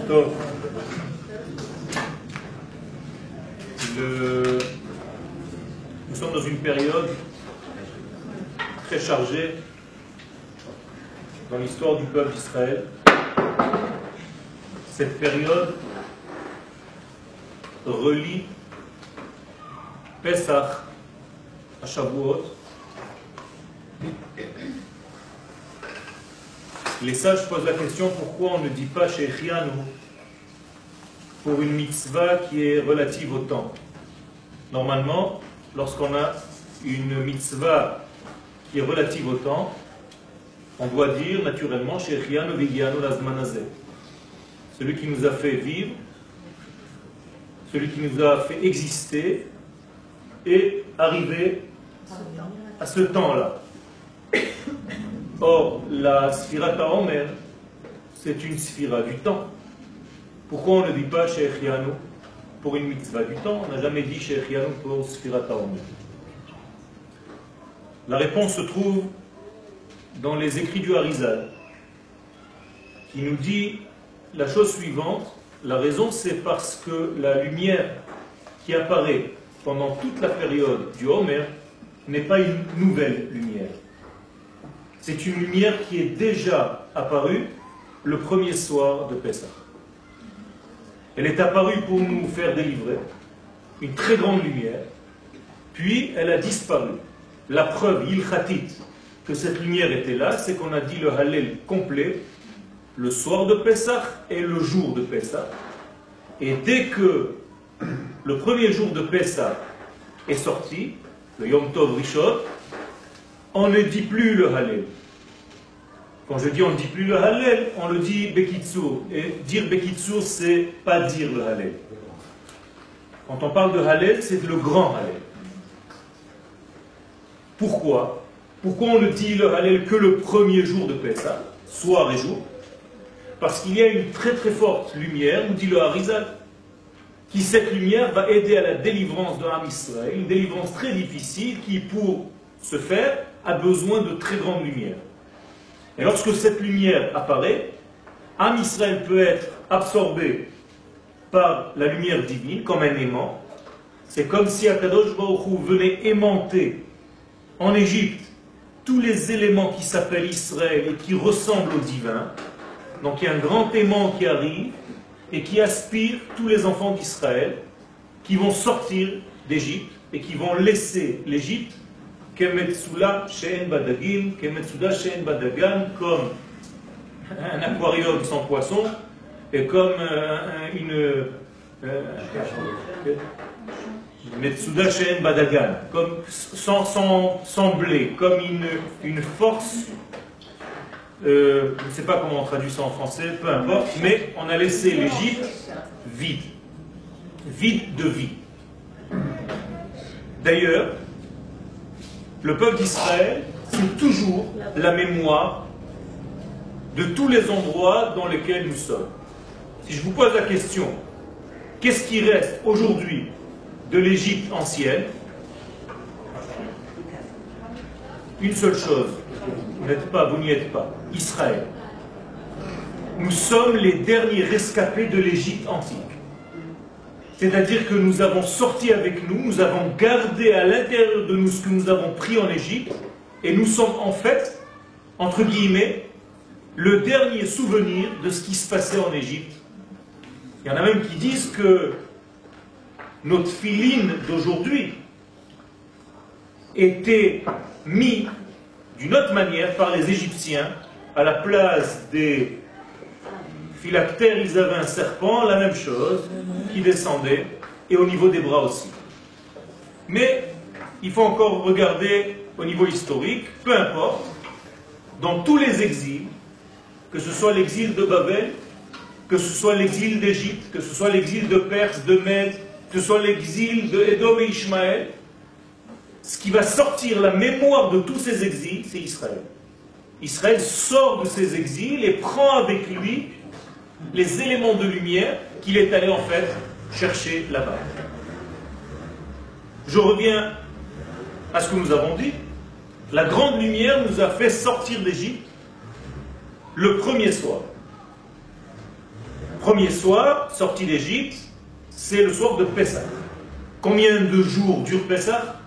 Donc, nous sommes dans une période très chargée dans l'histoire du peuple d'Israël. Cette période relie Pesach à Shavuot. Les sages posent la question pourquoi on ne dit pas Shechianu pour une mitzvah qui est relative au temps. Normalement, lorsqu'on a une mitzvah qui est relative au temps, on doit dire naturellement Shechianu Vigianu Lazman Hazeh. Celui qui nous a fait vivre, celui qui nous a fait exister et arriver à ce temps-là. Or, la Sphira Omer, c'est une Sphira du temps. Pourquoi on ne dit pas Shechianu pour une mitzvah du temps? On n'a jamais dit Shechianu pour Sphira Omer. La réponse se trouve dans les écrits du Harizal, qui nous dit la chose suivante. La raison, c'est parce que la lumière qui apparaît pendant toute la période du Homer n'est pas une nouvelle lumière. C'est une lumière qui est déjà apparue le premier soir de Pessah. Elle est apparue pour nous faire délivrer, une très grande lumière, puis elle a disparu. La preuve ilchatit que cette lumière était là, c'est qu'on a dit le Hallel complet le soir de Pessah et le jour de Pessah. Et dès que le premier jour de Pessah est sorti, le Yom Tov Rishon, on ne dit plus le Hallel. Quand je dis on ne dit plus le Hallel, on le dit Bekitsur. Et dire Bekitsur, c'est pas dire le Hallel. Quand on parle de Hallel, c'est le grand Hallel. Pourquoi? Pourquoi on ne dit le Hallel que le premier jour de Pessah, soir et jour? Parce qu'il y a une très très forte lumière, nous dit le Harizal, qui cette lumière va aider à la délivrance de Am Israël, une délivrance très difficile qui, pour se faire, a besoin de très grande lumière. Et lorsque cette lumière apparaît, Am Israël peut être absorbé par la lumière divine, comme un aimant. C'est comme si Akadosh Baruch Hu venait aimanter en Égypte tous les éléments qui s'appellent Israël et qui ressemblent au divin. Donc il y a un grand aimant qui arrive et qui aspire tous les enfants d'Israël qui vont sortir d'Égypte et qui vont laisser l'Égypte Kemetsula She'en Badagim, Kemetsuda She'en Badagan, comme un aquarium sans poisson et comme une Metsuda She'en Badagan, comme sans blé, comme une force. Je ne sais pas comment on traduit ça en français, peu importe, mais on a laissé l'Égypte vide, vide de vie. D'ailleurs, le peuple d'Israël, c'est toujours la mémoire de tous les endroits dans lesquels nous sommes. Si je vous pose la question, qu'est-ce qui reste aujourd'hui de l'Égypte ancienne? Une seule chose. Vous n'y êtes pas. Israël. Nous sommes les derniers rescapés de l'Égypte antique. C'est-à-dire que nous avons sorti avec nous, nous avons gardé à l'intérieur de nous ce que nous avons pris en Égypte, et nous sommes en fait, entre guillemets, le dernier souvenir de ce qui se passait en Égypte. Il y en a même qui disent que notre filine d'aujourd'hui était mis d'une autre manière par les Égyptiens. À la place des phylactères, ils avaient un serpent, la même chose, qui descendait, et au niveau des bras aussi. Mais il faut encore regarder au niveau historique, peu importe, dans tous les exils, que ce soit l'exil de Babel, que ce soit l'exil d'Égypte, que ce soit l'exil de Perse, de Mède, que ce soit l'exil de Édom et Ishmaël, ce qui va sortir la mémoire de tous ces exils, c'est Israël. Israël sort de ses exils et prend avec lui les éléments de lumière qu'il est allé en fait chercher là-bas. Je reviens à ce que nous avons dit. La grande lumière nous a fait sortir d'Égypte le premier soir. Premier soir, sortie d'Égypte, c'est le soir de Pessah. Combien de jours dure Pessah?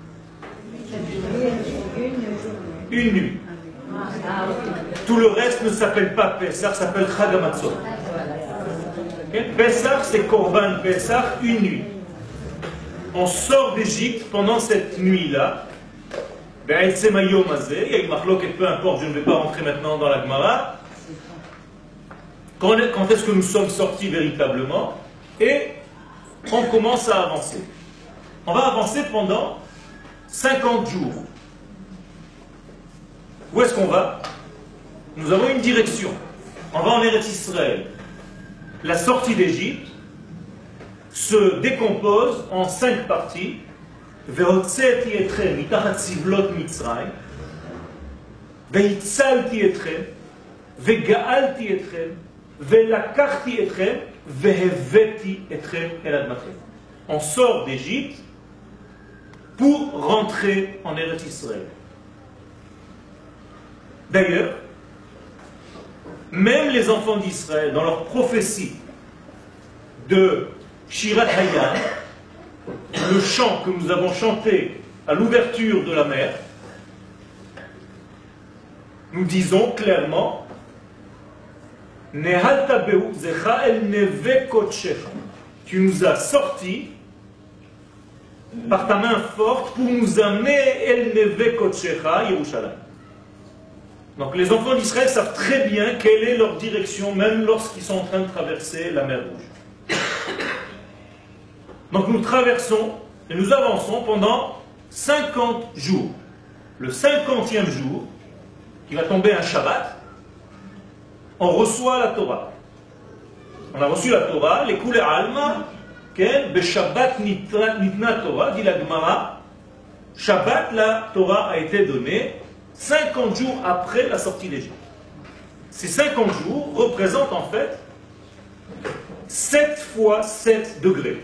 Une nuit. Tout le reste ne s'appelle pas Pessah, s'appelle Chag HaMatzot. Pessah, c'est Korban Pessah, une nuit. On sort d'Égypte pendant cette nuit-là. Il y a une marloquette, peu importe, je ne vais pas rentrer maintenant dans la Gemara. Quand est-ce que nous sommes sortis véritablement? Et on commence à avancer. On va avancer pendant 50 jours. Où est-ce qu'on va? Nous avons une direction. On va en Eretz Israël. La sortie d'Égypte se décompose en 5 parties. Ve'hotzeti etrem mitachat tzivlot Mitzrayim, ve'itzalti etrem, ve'ga'alti etrem, ve'lakachti etrem, ve'heveti etrem el admatchem. On sort d'Égypte pour rentrer en Eretz Israël. D'ailleurs, même les enfants d'Israël, dans leur prophétie de Shirat Hayam, le chant que nous avons chanté à l'ouverture de la mer, nous disons clairement tu nous as sortis par ta main forte pour nous amener El Neve Kodshecha, Yerushalayim. Donc les enfants d'Israël savent très bien quelle est leur direction, même lorsqu'ils sont en train de traverser la mer Rouge. Donc nous traversons et nous avançons pendant 50 jours. Le 50e jour, qui va tomber un Shabbat, on reçoit la Torah. On a reçu la Torah, les Koulé Alma, Be Shabbat Nitna Torah, dit la Gemara. Shabbat, la Torah a été donnée 50 jours après la sortie d'Égypte. Ces 50 jours représentent en fait 7 fois 7 degrés.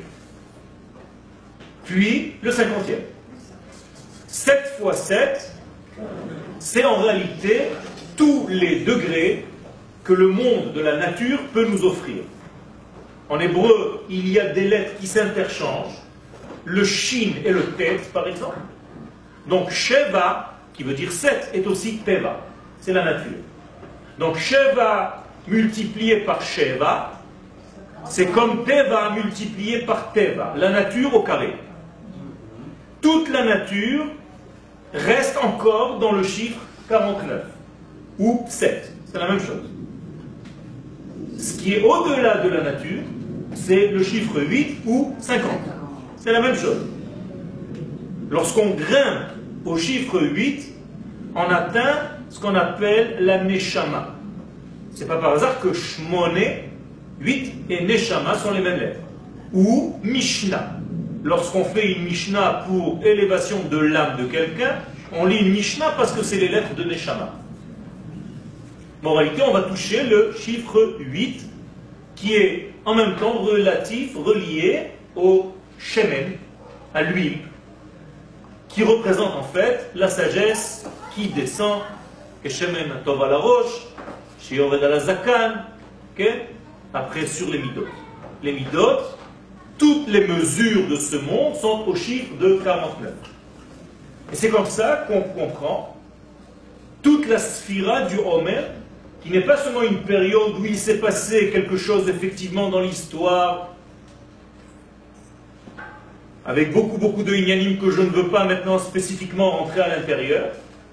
Puis le 50e. 7 fois 7, c'est en réalité tous les degrés que le monde de la nature peut nous offrir. En hébreu, il y a des lettres qui s'interchangent, le shin et le tet par exemple. Donc Sheva, qui veut dire 7, est aussi Teva, c'est la nature. Donc Sheva multiplié par Sheva, c'est comme Teva multiplié par Teva, la nature au carré. Toute la nature reste encore dans le chiffre 49, ou 7, c'est la même chose. Ce qui est au-delà de la nature, c'est le chiffre 8 ou 50. C'est la même chose. Lorsqu'on grimpe au chiffre 8, on atteint ce qu'on appelle la Neshama. Ce n'est pas par hasard que Shmone, 8 et Neshama sont les mêmes lettres. Ou Mishnah. Lorsqu'on fait une Mishnah pour élévation de l'âme de quelqu'un, on lit une Mishnah parce que c'est les lettres de Neshama. Mais en réalité, on va toucher le chiffre 8 qui est en même temps relatif, relié au Shemen, à l'huile, qui représente en fait la sagesse qui descend, que Shemen Tov à la roche, Shioved à la Zakan, après sur les Midot. Les Midot, toutes les mesures de ce monde sont au chiffre de 49. Et c'est comme ça qu'on comprend toute la sphira du Homer, qui n'est pas seulement une période où il s'est passé quelque chose effectivement dans l'histoire, avec beaucoup de inyanim que je ne veux pas maintenant spécifiquement rentrer à l'intérieur,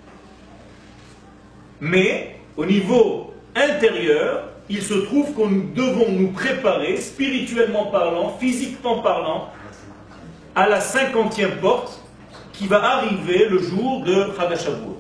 mais au niveau intérieur, il se trouve que nous devons nous préparer, spirituellement parlant, physiquement parlant, à la 50e porte qui va arriver le jour de Chag HaShavuot.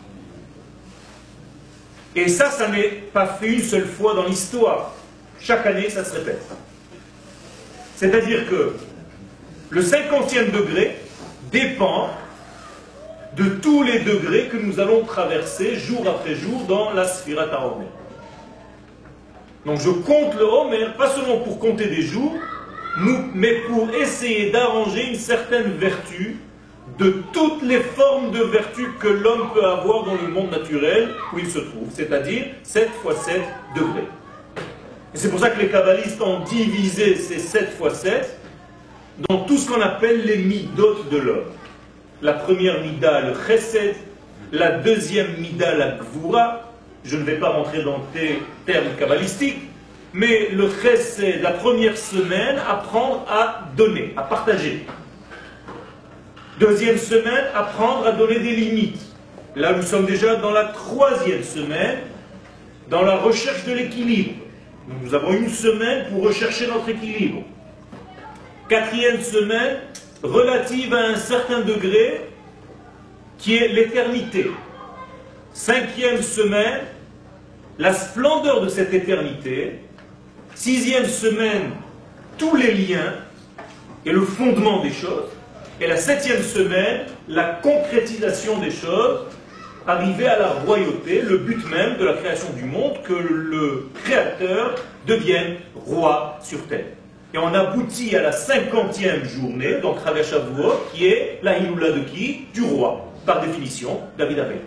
Et ça n'est pas fait une seule fois dans l'histoire. Chaque année, ça se répète. C'est-à-dire que le 50e degré dépend de tous les degrés que nous allons traverser jour après jour dans la Sfirat HaOmer. Donc je compte le Homer, pas seulement pour compter des jours, mais pour essayer d'arranger une certaine vertu de toutes les formes de vertu que l'homme peut avoir dans le monde naturel où il se trouve, c'est-à-dire 7 fois 7 degrés. Et c'est pour ça que les kabbalistes ont divisé ces 7 fois 7 dans tout ce qu'on appelle les midot de l'homme. La première mida, le chesed, la deuxième mida, la gvura. Je ne vais pas rentrer dans tes termes kabbalistiques, mais le chesed, la première semaine, apprendre à donner, à partager. Deuxième semaine, apprendre à donner des limites. Là, nous sommes déjà dans la troisième semaine, dans la recherche de l'équilibre. Nous avons une semaine pour rechercher notre équilibre. Quatrième semaine, relative à un certain degré, qui est l'éternité. Cinquième semaine, la splendeur de cette éternité. Sixième semaine, tous les liens et le fondement des choses. Et la septième semaine, la concrétisation des choses, arriver à la royauté, le but même de la création du monde, que le Créateur devienne roi sur terre. Et on aboutit à la 50e journée, donc Chag Shavuot, qui est la Hiloula de qui? Du roi, par définition, David Amelech.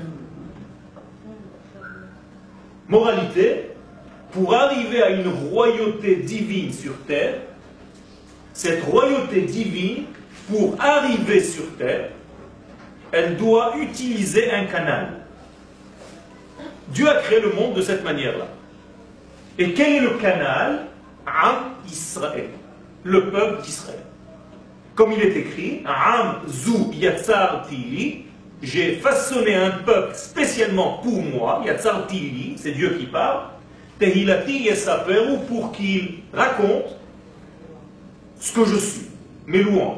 Moralité, pour arriver à une royauté divine sur terre, cette royauté divine, pour arriver sur terre, elle doit utiliser un canal. Dieu a créé le monde de cette manière-là. Et quel est le canal? Am Israël, le peuple d'Israël. Comme il est écrit, Am Zu Yatzarti Li, j'ai façonné un peuple spécialement pour moi, Yatzarti Li, c'est Dieu qui parle, Tehilati Yesaperu, pour qu'il raconte ce que je suis, mes louanges.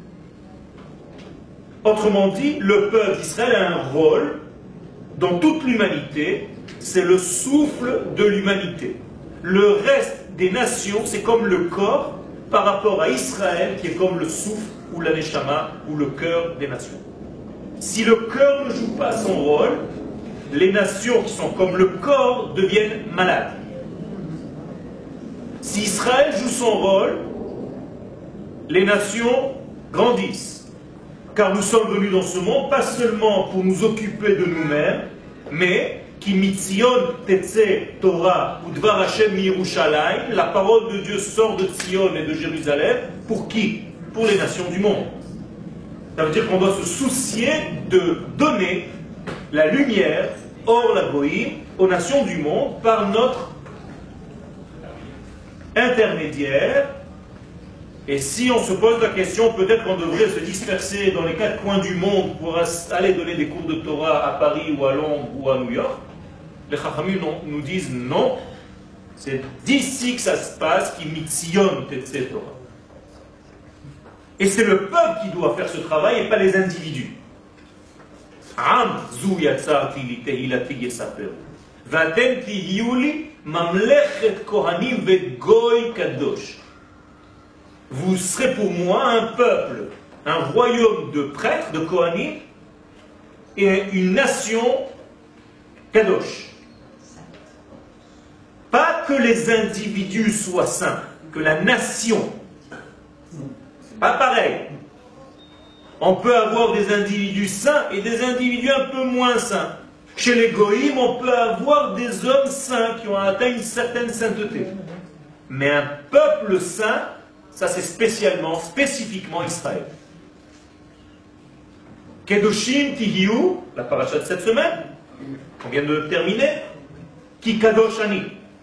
Autrement dit, le peuple d'Israël a un rôle dans toute l'humanité, c'est le souffle de l'humanité. Le reste des nations, c'est comme le corps par rapport à Israël, qui est comme le souffle ou la neshama, ou le cœur des nations. Si le cœur ne joue pas son rôle, les nations qui sont comme le corps deviennent malades. Si Israël joue son rôle, les nations grandissent. Car nous sommes venus dans ce monde, pas seulement pour nous occuper de nous-mêmes, mais qui mitzion tetse Torah ou dvar Hashem mi-Yerushalayim, la parole de Dieu sort de Tzion et de Jérusalem, pour qui? Pour les nations du monde. Ça veut dire qu'on doit se soucier de donner la lumière, hors la goïm, aux nations du monde, par notre intermédiaire. Et si on se pose la question, peut-être qu'on devrait se disperser dans les 4 coins du monde pour aller donner des cours de Torah à Paris ou à Londres ou à New York, les Chachamim nous disent non, c'est d'ici que ça se passe, qui mitzion tetse Torah. Et c'est le peuple qui doit faire ce travail et pas les individus. Am zu yatzarti li tehilati yesaperu. Vatem tihiu li mamlechet kohanim vegoy kadosh. Vous serez pour moi un peuple, un royaume de prêtres, de Kohanim, et une nation kadosh. Pas que les individus soient saints, que la nation. Pas pareil. On peut avoir des individus saints et des individus un peu moins saints. Chez les goïms, on peut avoir des hommes saints qui ont atteint une certaine sainteté. Mais un peuple saint, ça c'est spécifiquement Israël. Kedoshim Tihiu, la paracha de cette semaine, qu'on vient de terminer, Ki Kadosh Ani.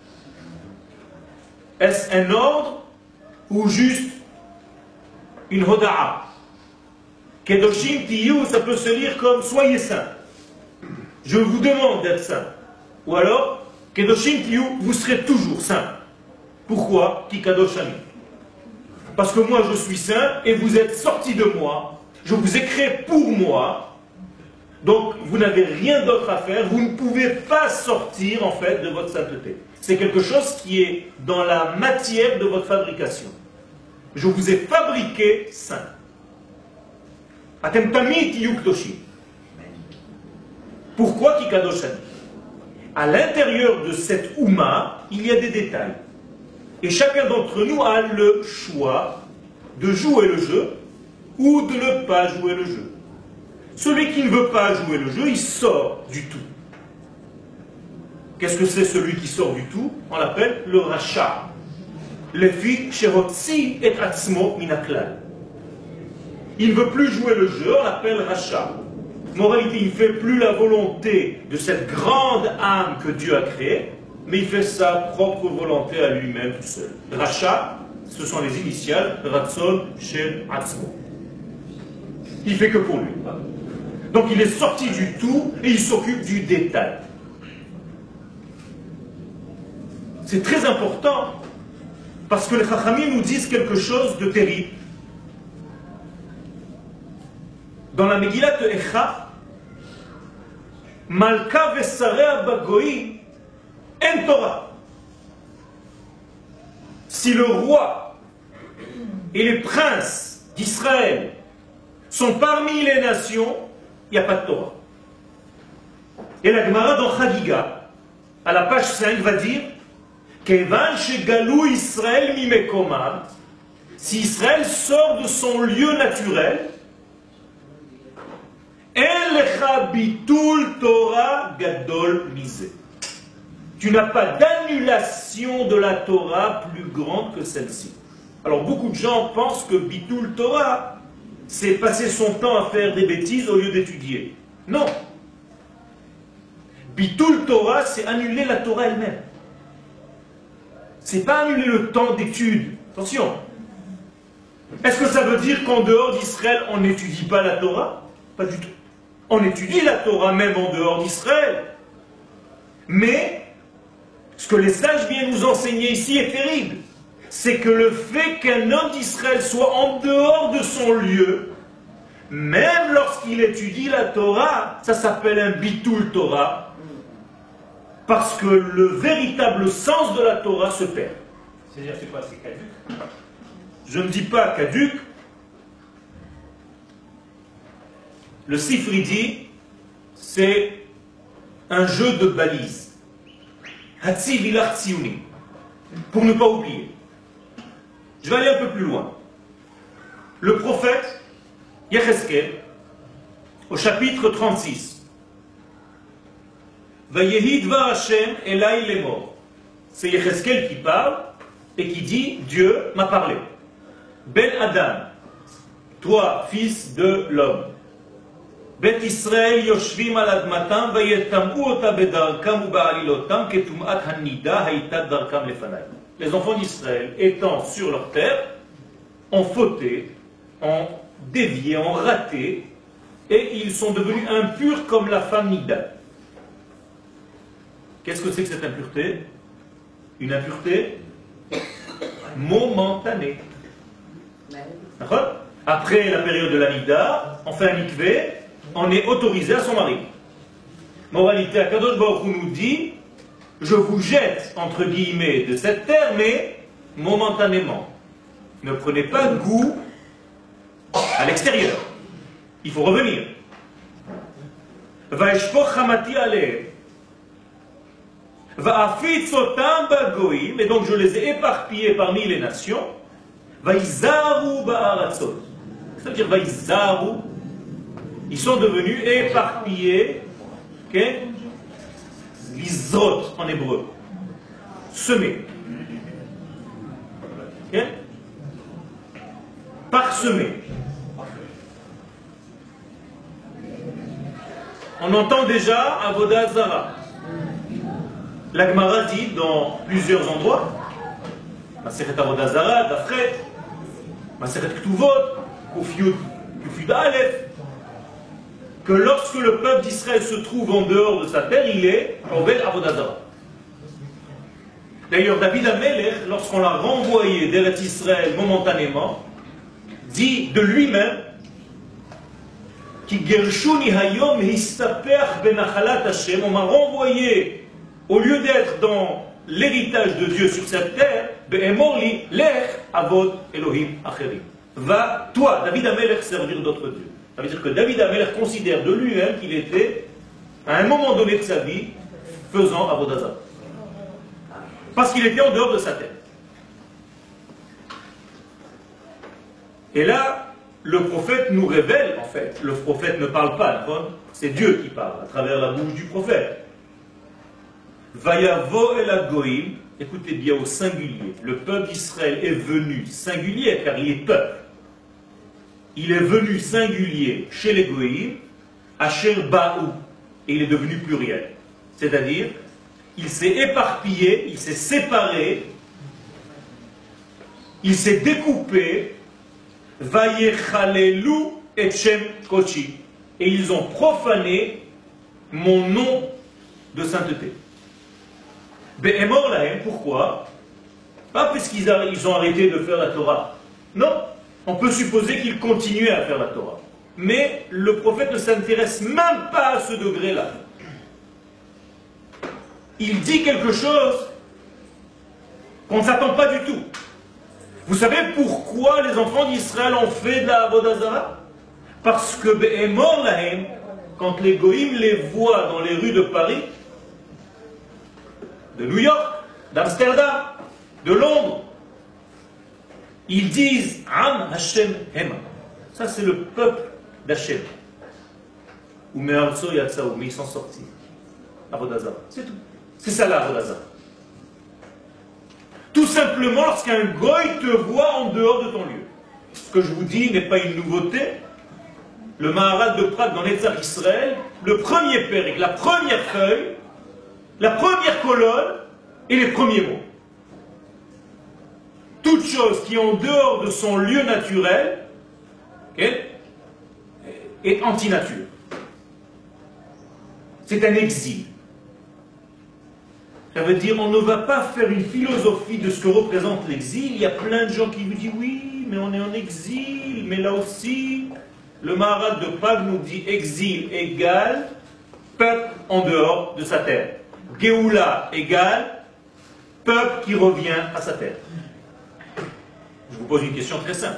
Est-ce un ordre ou juste une hoda'a? Kedoshim Tihiu, ça peut se lire comme soyez saints. Je vous demande d'être saints. Ou alors, Kedoshim Tihiu, vous serez toujours saints. Pourquoi? Ki Kadosh Ani. Parce que moi je suis saint et vous êtes sortis de moi, je vous ai créé pour moi, donc vous n'avez rien d'autre à faire, vous ne pouvez pas sortir en fait de votre sainteté. C'est quelque chose qui est dans la matière de votre fabrication. Je vous ai fabriqué saint. Atem tamid tiyu kdoshim. Pourquoi Kikadoshani? À l'intérieur de cette Ouma, il y a des détails. Et chacun d'entre nous a le choix de jouer le jeu ou de ne pas jouer le jeu. Celui qui ne veut pas jouer le jeu, il sort du tout. Qu'est-ce que c'est celui qui sort du tout? On l'appelle le rachat. Le fi sherotzi et atzmo minaklal. Il ne veut plus jouer le jeu, on l'appelle rachat. Moralité, il ne fait plus la volonté de cette grande âme que Dieu a créée, mais il fait sa propre volonté à lui-même tout seul. Rachat, ce sont les initiales, Ratzon Shel Atzmo. Il fait que pour lui. Donc il est sorti du tout et il s'occupe du détail. C'est très important parce que les Chachamim nous disent quelque chose de terrible. Dans la Megillat de Echa, Malka vesarea bagoï en Torah. Si le roi et les princes d'Israël sont parmi les nations, il n'y a pas de Torah. Et la Gemara dans Chagiga, à la page 5, va dire Kevan shegalou Israël mimekomam, si Israël sort de son lieu naturel, en lecha bitul Torah gadol mise. Tu n'as pas d'annulation de la Torah plus grande que celle-ci. Alors beaucoup de gens pensent que bitul Torah, c'est passer son temps à faire des bêtises au lieu d'étudier. Non. Bitul Torah, c'est annuler la Torah elle-même. C'est pas annuler le temps d'étude. Attention. Est-ce que ça veut dire qu'en dehors d'Israël, on n'étudie pas la Torah? Pas du tout. On étudie la Torah même en dehors d'Israël. Mais, ce que les sages viennent nous enseigner ici est terrible. C'est que le fait qu'un homme d'Israël soit en dehors de son lieu, même lorsqu'il étudie la Torah, ça s'appelle un bitul Torah, parce que le véritable sens de la Torah se perd. C'est-à-dire, c'est quoi? C'est caduc? Je ne dis pas caduc. Le Sifri dit, c'est un jeu de balises. Hatziv ilach tziouni, pour ne pas oublier. Je vais aller un peu plus loin. Le prophète Yecheskel, au chapitre 36, Vayehi dvar Hashem elai lemor. C'est Yecheskel qui parle et qui dit Dieu m'a parlé. Ben Adam, toi, fils de l'homme. Bet Israël yoshvim al admatam vayetam'u ota bedarkam u ba'alilotam ketum'at hanida haïta darkam lefanai. Les enfants d'Israël, étant sur leur terre, ont fauté, ont dévié, ont raté, et ils sont devenus impurs comme la femme Nida. Qu'est-ce que c'est que cette impureté? Une impureté momentanée. D'accord? Après la période de la Nida, on fait un mikvé, on est autorisé à son mari. Moralité, Akadosh Baruch Hu nous dit, je vous jette, entre guillemets, de cette terre, mais momentanément. Ne prenez pas goût à l'extérieur. Il faut revenir. Vaishpoch hamati aleh. Va'afitzotam bagoïm, et donc je les ai éparpillés parmi les nations. Vaïzaru ba'aratzot. C'est-à-dire Vaïzaru, ils sont devenus éparpillés. Okay? Lizrot en hébreu. Semés. Okay? Parsemés. On entend déjà Avodah Zara. La Gemara dit dans plusieurs endroits, Masechet Avodah Zara, Dafret, Masechet Ktuvot, Kufyud Aleph, que lorsque le peuple d'Israël se trouve en dehors de sa terre, il est Obed Avodah Zara. D'ailleurs, David Amelech, lorsqu'on l'a renvoyé d'Eretz Israël momentanément, dit de lui-même Ki gershuni hayom histapeach benachalat Hashem, on m'a renvoyé, au lieu d'être dans l'héritage de Dieu sur cette terre, be'emorli lech avod Elohim acherim. Va, toi, David Amelech, servir d'autres dieux. Ça veut dire que David Amelech considère de lui-même qu'il était, à un moment donné de sa vie, faisant Avodah Zara. Parce qu'il était en dehors de sa terre. Et là, le prophète nous révèle, en fait, le prophète ne parle pas, c'est Dieu qui parle, à travers la bouche du prophète. Vayavo el Goïm, écoutez bien au singulier, le peuple d'Israël est venu singulier car il est peuple. Il est venu singulier chez les Goïm, Asher Baou, et il est devenu pluriel. C'est-à-dire, il s'est éparpillé, il s'est séparé, il s'est découpé, Vayechalelu et Shem Kochi, et ils ont profané mon nom de sainteté. Be'emor lahem, pourquoi? Pas parce qu'ils ont arrêté de faire la Torah. Non, on peut supposer qu'ils continuaient à faire la Torah. Mais le prophète ne s'intéresse même pas à ce degré-là. Il dit quelque chose qu'on ne s'attend pas du tout. Vous savez pourquoi les enfants d'Israël ont fait de la Avodah Zarah? Parce que Be'emor lahem, quand les Goïm les voient dans les rues de Paris, de New York, d'Amsterdam, de Londres, ils disent Am Hashem Hema. Ça c'est le peuple d'Hachem. Ou Me'artso Yatsaou, mais ils sont sortis. Avodah Zarah, c'est tout. C'est ça la Avodah Zarah. Tout simplement lorsqu'un goy te voit en dehors de ton lieu. Ce que je vous dis n'est pas une nouveauté. Le Maharal de Prague dans l'Etzar Israël, le premier périque, la première feuille, la première colonne et les premiers mots. Toute chose qui est en dehors de son lieu naturel est anti-nature. C'est un exil. Ça veut dire on ne va pas faire une philosophie de ce que représente l'exil. Il y a plein de gens qui vous disent oui, mais on est en exil. Mais là aussi, le Maharal de Prague nous dit exil égale peuple en dehors de sa terre. Géoula égale peuple qui revient à sa terre. Je vous pose une question très simple.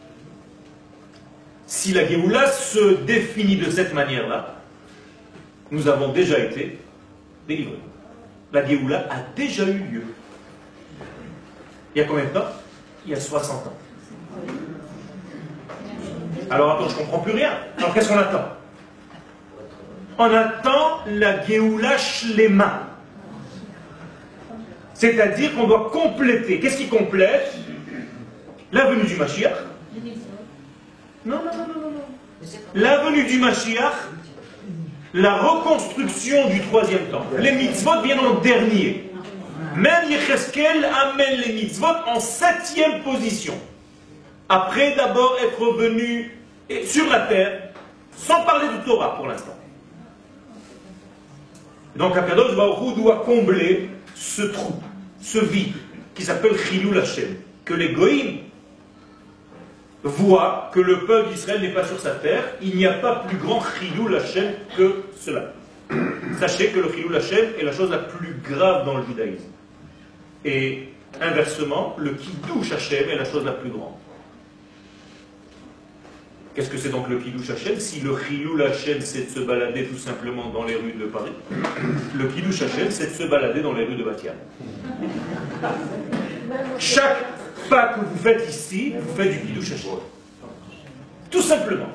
Si la Géoula se définit de cette manière-là, nous avons déjà été délivrés. La Géoula a déjà eu lieu. Il y a combien de temps? Il y a 60 ans. Alors attends, je ne comprends plus rien. Alors qu'est-ce qu'on attend? On attend la Géoula Shlema. C'est-à-dire qu'on doit compléter. Qu'est-ce qui complète? La venue du Mashiach. Non. La venue du Mashiach, la reconstruction du troisième temple. Les mitzvot viennent en dernier. Même Yecheskel amène les mitzvot en 7e position. Après d'abord être venu sur la terre, sans parler de Torah pour l'instant. Donc Akadosh Baruch Hu doit combler ce trou, ce vide, qui s'appelle Chilul Hashem, que les Goïm voient que le peuple d'Israël n'est pas sur sa terre. Il n'y a pas plus grand Chilul Hashem que cela. Sachez que le Chilul Hashem est la chose la plus grave dans le judaïsme. Et inversement, le Kiddush Hashem est la chose la plus grande. Qu'est-ce que c'est donc le Kiddush Hashem? Si le Chilul Hashem c'est de se balader tout simplement dans les rues de Paris, le Kiddush Hashem c'est de se balader dans les rues de Bat-Yam. Chaque pas que vous faites ici, vous faites du Kiddush Hashem. Tout simplement.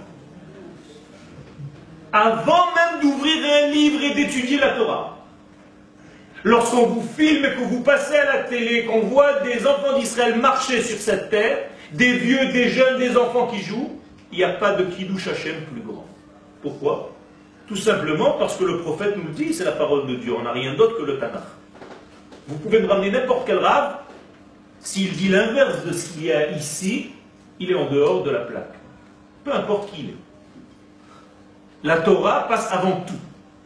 Avant même d'ouvrir un livre et d'étudier la Torah. Lorsqu'on vous filme et que vous passez à la télé, qu'on voit des enfants d'Israël marcher sur cette terre, des vieux, des jeunes, des enfants qui jouent, il n'y a pas de Kiddush Hashem plus grand. Pourquoi? Tout simplement parce que le prophète nous dit, c'est la parole de Dieu, on n'a rien d'autre que le Tanakh. Vous pouvez me ramener n'importe quel rave, s'il dit l'inverse de ce qu'il y a ici, il est en dehors de la plaque. Peu importe qui il est. La Torah passe avant tout.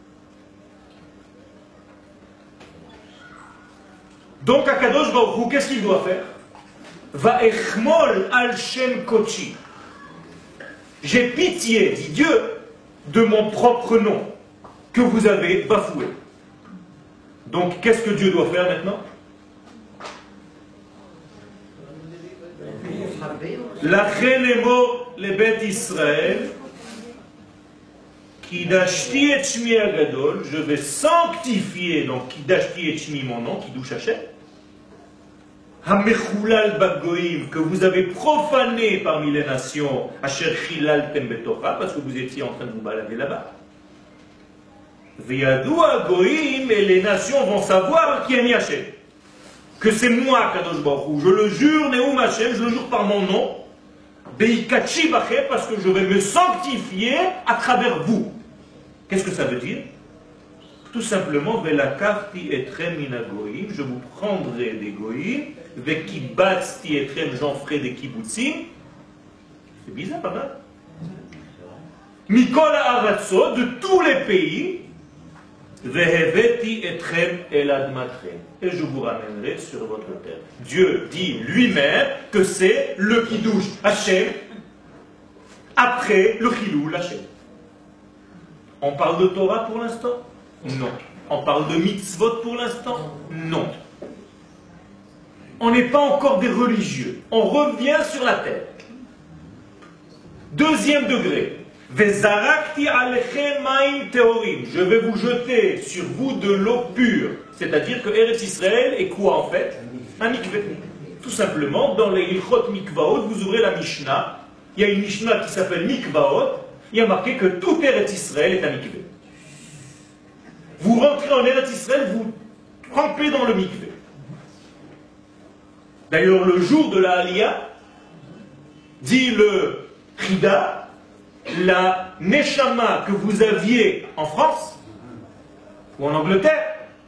Donc Akadosh Baruch Hu, qu'est-ce qu'il doit faire? Va echmol al shem kochi. J'ai pitié, dit Dieu, de mon propre nom, que vous avez bafoué. Donc, qu'est-ce que Dieu doit faire maintenant? Lachelemo le bet Israël, Kidashti et Shmi Agadol, je vais sanctifier, donc Kidashti et Shmi, mon nom, Kiddush Hashem, Hamechulal Bagoïm, que vous avez profané parmi les nations, Asher Chilal Tembetocha, parce que vous étiez en train de vous balader là-bas. Ve'yadua goïm, et les nations vont savoir qui est Hachem. Que c'est moi, Kadosh Baruch Hu. Je le jure, Neum Hachem, je le jure par mon nom. Beikachi bachem, parce que je vais me sanctifier à travers vous. Qu'est-ce que ça veut dire? Tout simplement, Velakafti etrem mina goïm, je vous prendrai des goïm, Vekibatzti etrem, j'en ferai des kibbutzim. C'est bizarre, pas mal. Mikol ha'aratzot, de tous les pays, Veheveti etrem eladmatrem, et je vous ramènerai sur votre terre. Dieu dit lui-même que c'est le Kiddush Hachem après le Chilul Hachem. On parle de Torah pour l'instant? Non. On parle de mitzvot pour l'instant? Non. On n'est pas encore des religieux. On revient sur la terre. Deuxième degré. Vezarakti alechem ma'im teorim. Je vais vous jeter sur vous de l'eau pure. C'est-à-dire que Eretz Israël est quoi en fait? Un mikveh. Tout simplement, dans les Ilchot Mikvaot, vous ouvrez la Mishnah. Il y a une Mishnah qui s'appelle Mikvaot. Il y a marqué que tout Eretz Israël est un mikveh. Vous rentrez en Eretz Israël, vous trempez dans le mikveh. D'ailleurs, le jour de la Aliyah, dit le Chida, la Neshama que vous aviez en France ou en Angleterre,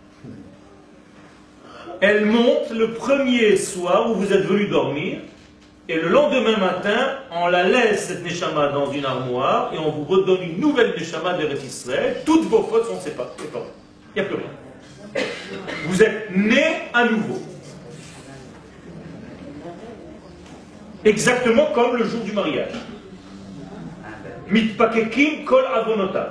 elle monte le premier soir où vous êtes venu dormir, et le lendemain matin, on la laisse, cette Neshama, dans une armoire, et on vous redonne une nouvelle Neshama d'Eretz Israël. Toutes vos fautes sont séparées. Il n'y a plus rien. Vous êtes nés à nouveau. Exactement comme le jour du mariage. Mitpakekim kol avonotav.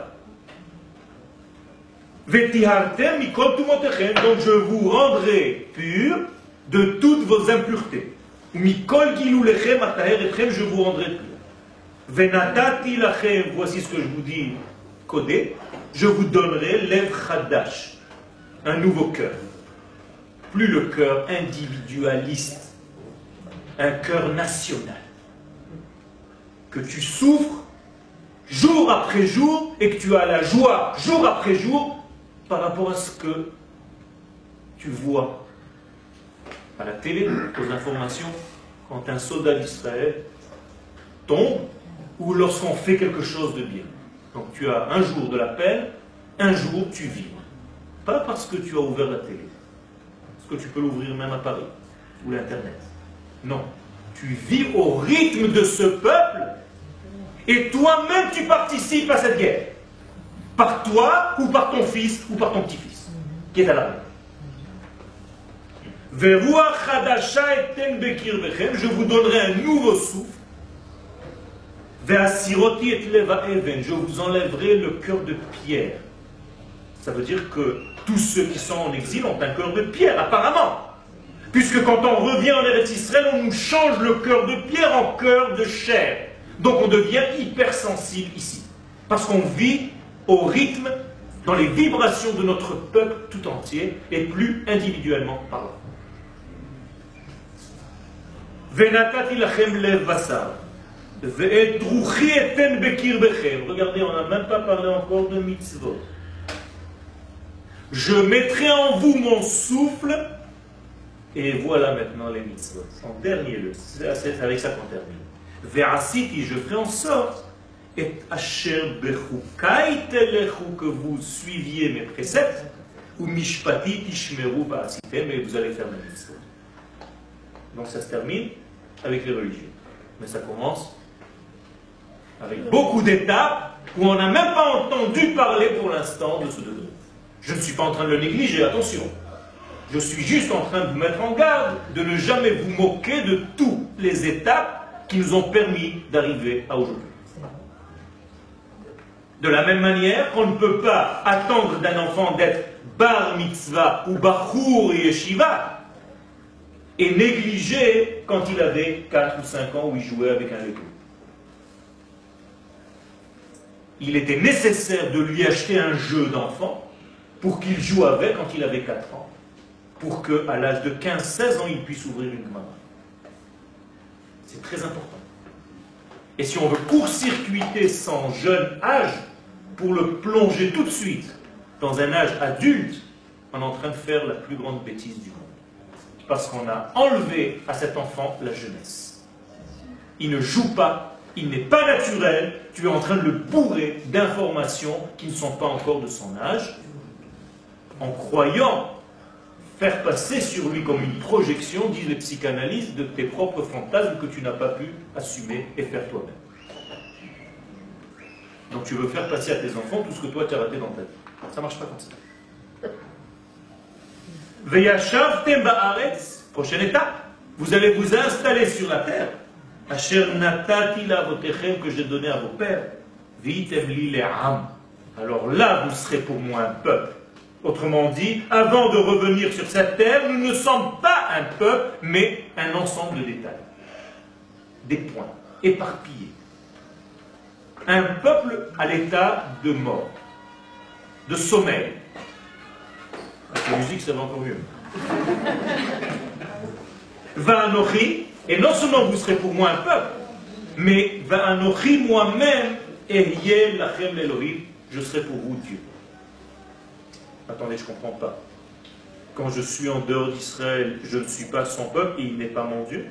Vetihartem mikol tumotechem. Donc je vous rendrai pur de toutes vos impuretés. Mikol gilulechem ataher etchem, je vous rendrai pur. Venatati lachem, voici ce que je vous dis, codé. Je vous donnerai lev chadash, un nouveau cœur. Plus le cœur individualiste, un cœur national. Que tu souffres jour après jour et que tu as la joie jour après jour par rapport à ce que tu vois à la télé, aux informations, quand un soldat d'Israël tombe ou lorsqu'on fait quelque chose de bien. Donc tu as un jour de la peine, un jour tu vis. Pas parce que tu as ouvert la télé, parce que tu peux l'ouvrir même à Paris ou l'Internet. Non, tu vis au rythme de ce peuple. Et toi-même, tu participes à cette guerre. Par toi, ou par ton fils, ou par ton petit-fils, qui est à l'armée. Je vous donnerai un nouveau souffle. Je vous enlèverai le cœur de pierre. Ça veut dire que tous ceux qui sont en exil ont un cœur de pierre, apparemment. Puisque quand on revient en Eretz Israël, on nous change le cœur de pierre en cœur de chair. Donc on devient hypersensible ici. Parce qu'on vit au rythme, dans les vibrations de notre peuple tout entier, et plus individuellement parlant. Venatati lachem lev vasar. Ve'etruchi eten bekir bechem. Regardez, on n'a même pas parlé encore de mitzvot. Je mettrai en vous mon souffle, et voilà maintenant les mitzvot. En dernier lieu, c'est avec ça qu'on termine. Ve'asiti, je ferai en sorte, et asher bechukai telechu, que vous suiviez mes préceptes, ou mishpati tishmeru ba'asitem, et vous allez faire mes mitzvot. Donc ça se termine avec les religieux. Mais ça commence avec beaucoup d'étapes où on n'a même pas entendu parler pour l'instant de ce degré. Je ne suis pas en train de le négliger, attention. Je suis juste en train de vous mettre en garde de ne jamais vous moquer de toutes les étapes qui nous ont permis d'arriver à aujourd'hui. De la même manière qu'on ne peut pas attendre d'un enfant d'être bar mitzvah ou bachour et yeshiva et négliger quand il avait 4 ou 5 ans où il jouait avec un Lego. Il était nécessaire de lui acheter un jeu d'enfant pour qu'il joue avec quand il avait 4 ans, pour qu'à l'âge de 15-16 ans, il puisse ouvrir une main. C'est très important. Et si on veut court-circuiter son jeune âge pour le plonger tout de suite dans un âge adulte, on est en train de faire la plus grande bêtise du monde. Parce qu'on a enlevé à cet enfant la jeunesse. Il ne joue pas, il n'est pas naturel, tu es en train de le bourrer d'informations qui ne sont pas encore de son âge, en croyant faire passer sur lui comme une projection, disent les psychanalystes, de tes propres fantasmes que tu n'as pas pu assumer et faire toi-même. Donc tu veux faire passer à tes enfants tout ce que toi tu as raté dans ta vie. Ça ne marche pas comme ça. Veyashavtem ba'aretz, prochaine étape, vous allez vous installer sur la terre. Asher natati lavotechem, que j'ai donné à vos pères. Vitem li le'am. Alors là, vous serez pour moi un peuple. Autrement dit, avant de revenir sur cette terre, nous ne sommes pas un peuple, mais un ensemble de détails. Des points, éparpillés. Un peuple à l'état de mort, de sommeil. Avec la musique, ça va encore mieux. Va'anochi, et non seulement vous serez pour moi un peuple, mais Va'anochi moi-même, Ehyeh lachem l'Elohim, je serai pour vous Dieu. Attendez, je ne comprends pas. Quand je suis en dehors d'Israël, je ne suis pas son peuple et il n'est pas mon Dieu?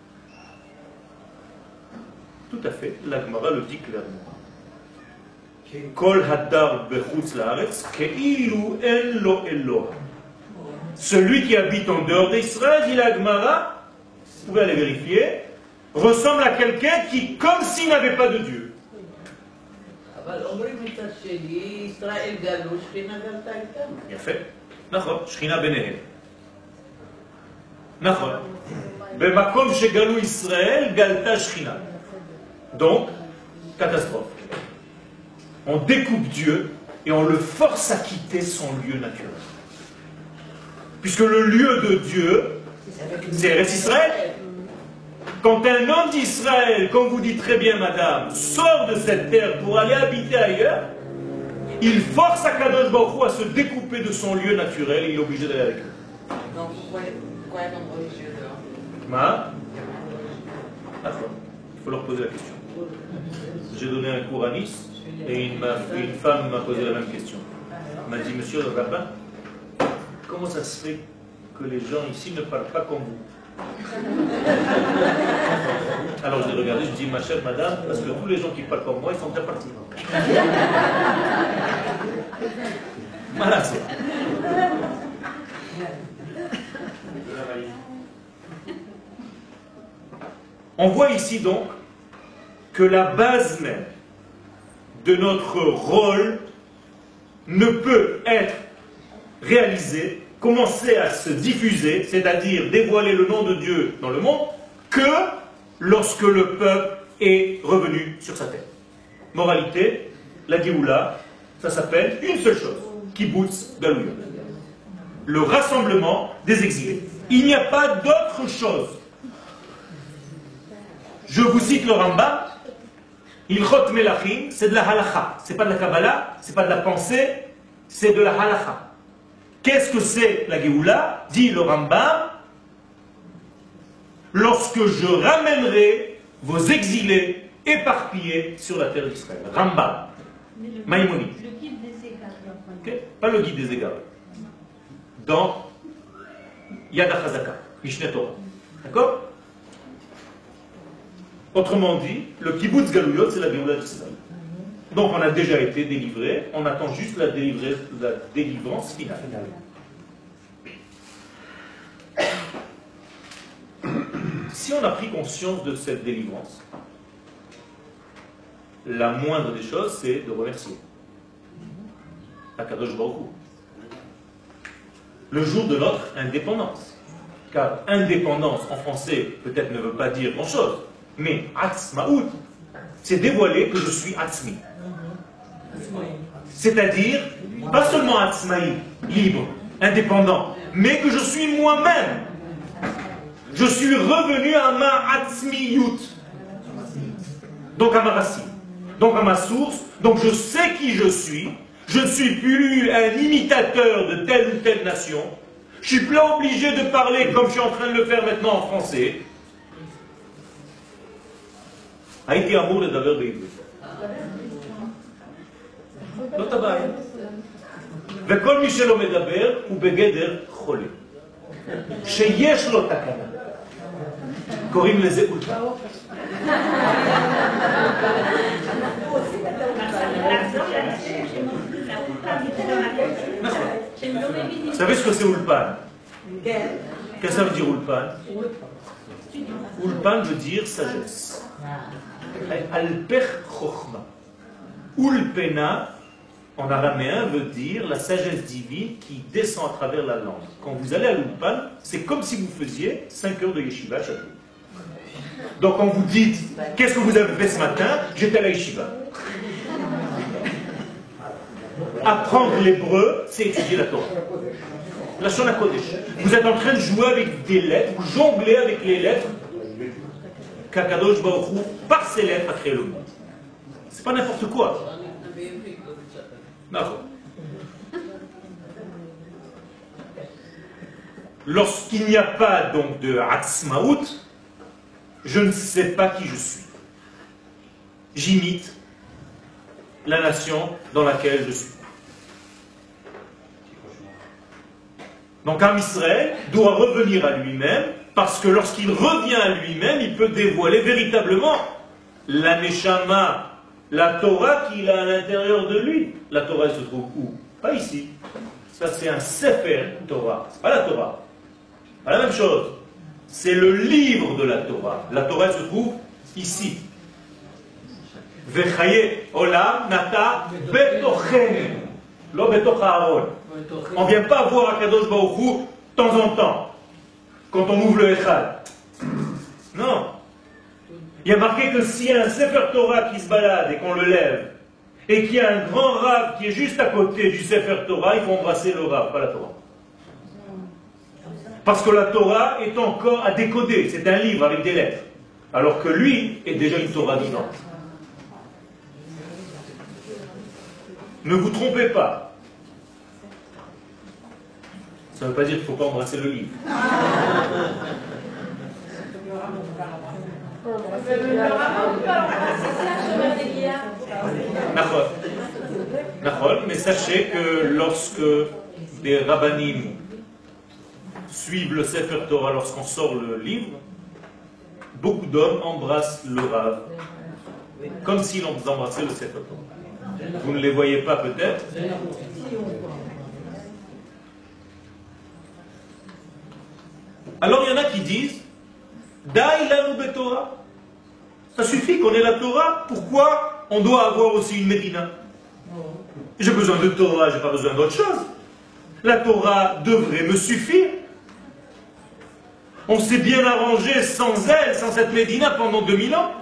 Tout à fait, la Gemara le dit clairement. Kol hadar bechutz laaretz keilu en lo Eloah. Celui qui habite en dehors d'Israël, dit la Gemara, vous pouvez aller vérifier, ressemble à quelqu'un qui, comme s'il n'avait pas de Dieu. יפה, נכון, שכינה ביניהם. נכון. במקום שגלו ישראל, גלתה שכינה. Donc, catastrophe. On découpe Dieu et on le force à quitter son lieu naturel. Puisque le lieu de Dieu, c'est Eretz Israël. Quand un homme d'Israël, comme vous dites très bien madame, sort de cette terre pour aller habiter ailleurs, il force Akadosh Baruch Hu à se découper de son lieu naturel et il est obligé d'aller avec eux. Donc pourquoi un homme religieux dehors? Il faut leur poser la question. J'ai donné un cours à Nice et une femme m'a posé la même question. Elle m'a dit, monsieur le rabbin, comment ça se fait que les gens ici ne parlent pas comme vous? Alors j'ai regardé, je dis, ma chère madame, parce que tous les gens qui parlent comme moi, ils sont déjà partis. Voilà, c'est. On voit ici donc que la base même de notre rôle ne peut être réalisée, commencer à se diffuser, c'est-à-dire dévoiler le nom de Dieu dans le monde, que lorsque le peuple est revenu sur sa terre. Moralité, la Géoula, ça s'appelle une seule chose, Kibbutz Galouyot. Le rassemblement des exilés. Il n'y a pas d'autre chose. Je vous cite le Rambam, Ilchot Melachim, c'est de la halakha. C'est pas de la Kabbalah, c'est pas de la pensée, c'est de la halakha. Qu'est-ce que c'est la Géoula? Dit le Rambam, lorsque je ramènerai vos exilés éparpillés sur la terre d'Israël. Rambam, Maïmonide. Le guide des égards. Okay? Pas le guide des égards. Dans Yad HaChazaka, Mishneh Torah. D'accord? Autrement dit, le kibbutz Galouyot, c'est la Géoula d'Israël. Donc on a déjà été délivré, on attend juste la délivrance finale. Si on a pris conscience de cette délivrance, la moindre des choses, c'est de remercier Akadosh Baruch Hu. Le jour de notre indépendance. Car indépendance en français peut-être ne veut pas dire grand-chose, mais Atzmaout, c'est dévoiler que je suis Atzmi. C'est-à-dire, pas seulement Atzmaï, libre, indépendant, mais que je suis moi-même. Je suis revenu à ma Atzmiyut. Donc à ma racine. Donc à ma source. Donc je sais qui je suis. Je ne suis plus un imitateur de telle ou telle nation. Je ne suis plus obligé de parler comme je suis en train de le faire maintenant en français. Haïti amour le daver בעברית. לא תבעיה. וכל מי שלא מדבר הוא בגדר חולה. שיש לו תקנה. קוראים לזה אולפן. Vous savez ce que c'est Ulpan? Qu'est-ce que ça veut dire Ulpan? Ulpan veut dire sagesse. Alpech Chochma. Ulpena, en araméen, veut dire la sagesse divine qui descend à travers la langue. Quand vous allez à l'Ulpan, c'est comme si vous faisiez 5 heures de yeshiva chaque jour. Donc quand vous dites, qu'est-ce que vous avez fait ce matin? J'étais à la yeshiva. Apprendre l'hébreu, c'est étudier la Torah. La Shona Kodesh. Vous êtes en train de jouer avec des lettres, vous jonglez avec les lettres qu'Akadosh Baruch Hu, par ces lettres, a créé le monde. C'est pas n'importe quoi. Lorsqu'il n'y a pas donc de Atzmaout, je ne sais pas qui je suis. J'imite la nation dans laquelle je suis. Donc Am Israël doit revenir à lui-même, parce que lorsqu'il revient à lui-même, il peut dévoiler véritablement la Neshama, la Torah qu'il a à l'intérieur de lui. La Torah elle se trouve où? Pas ici. Ça c'est un Sefer Torah, c'est pas la Torah. Pas la même chose. C'est le livre de la Torah. La Torah elle se trouve ici. Vechaye olam nata betochen, lo betoch haaron. On ne vient pas voir Akadosh Baruch Hu de temps en temps, quand on ouvre le Echad. Non. Il y a marqué que s'il y a un Sefer Torah qui se balade et qu'on le lève, et qu'il y a un grand Rav qui est juste à côté du Sefer Torah, il faut embrasser le Rav, pas la Torah. Parce que la Torah est encore à décoder, c'est un livre avec des lettres. Alors que lui est déjà une Torah vivante. Ne vous trompez pas. Ça ne veut pas dire qu'il ne faut pas embrasser le livre. Mais sachez que lorsque des rabbanim suivent le Sefer Torah lorsqu'on sort le livre, beaucoup d'hommes embrassent le Rav comme s'ils embrassaient le Sefer Torah. Vous ne les voyez pas peut-être. Alors il y en a qui disent Dai lanu betorah. Ça suffit qu'on ait la Torah, pourquoi on doit avoir aussi une Médina? J'ai besoin de Torah, je n'ai pas besoin d'autre chose. La Torah devrait me suffire. On s'est bien arrangé sans elle, sans cette Médina pendant 2000 ans.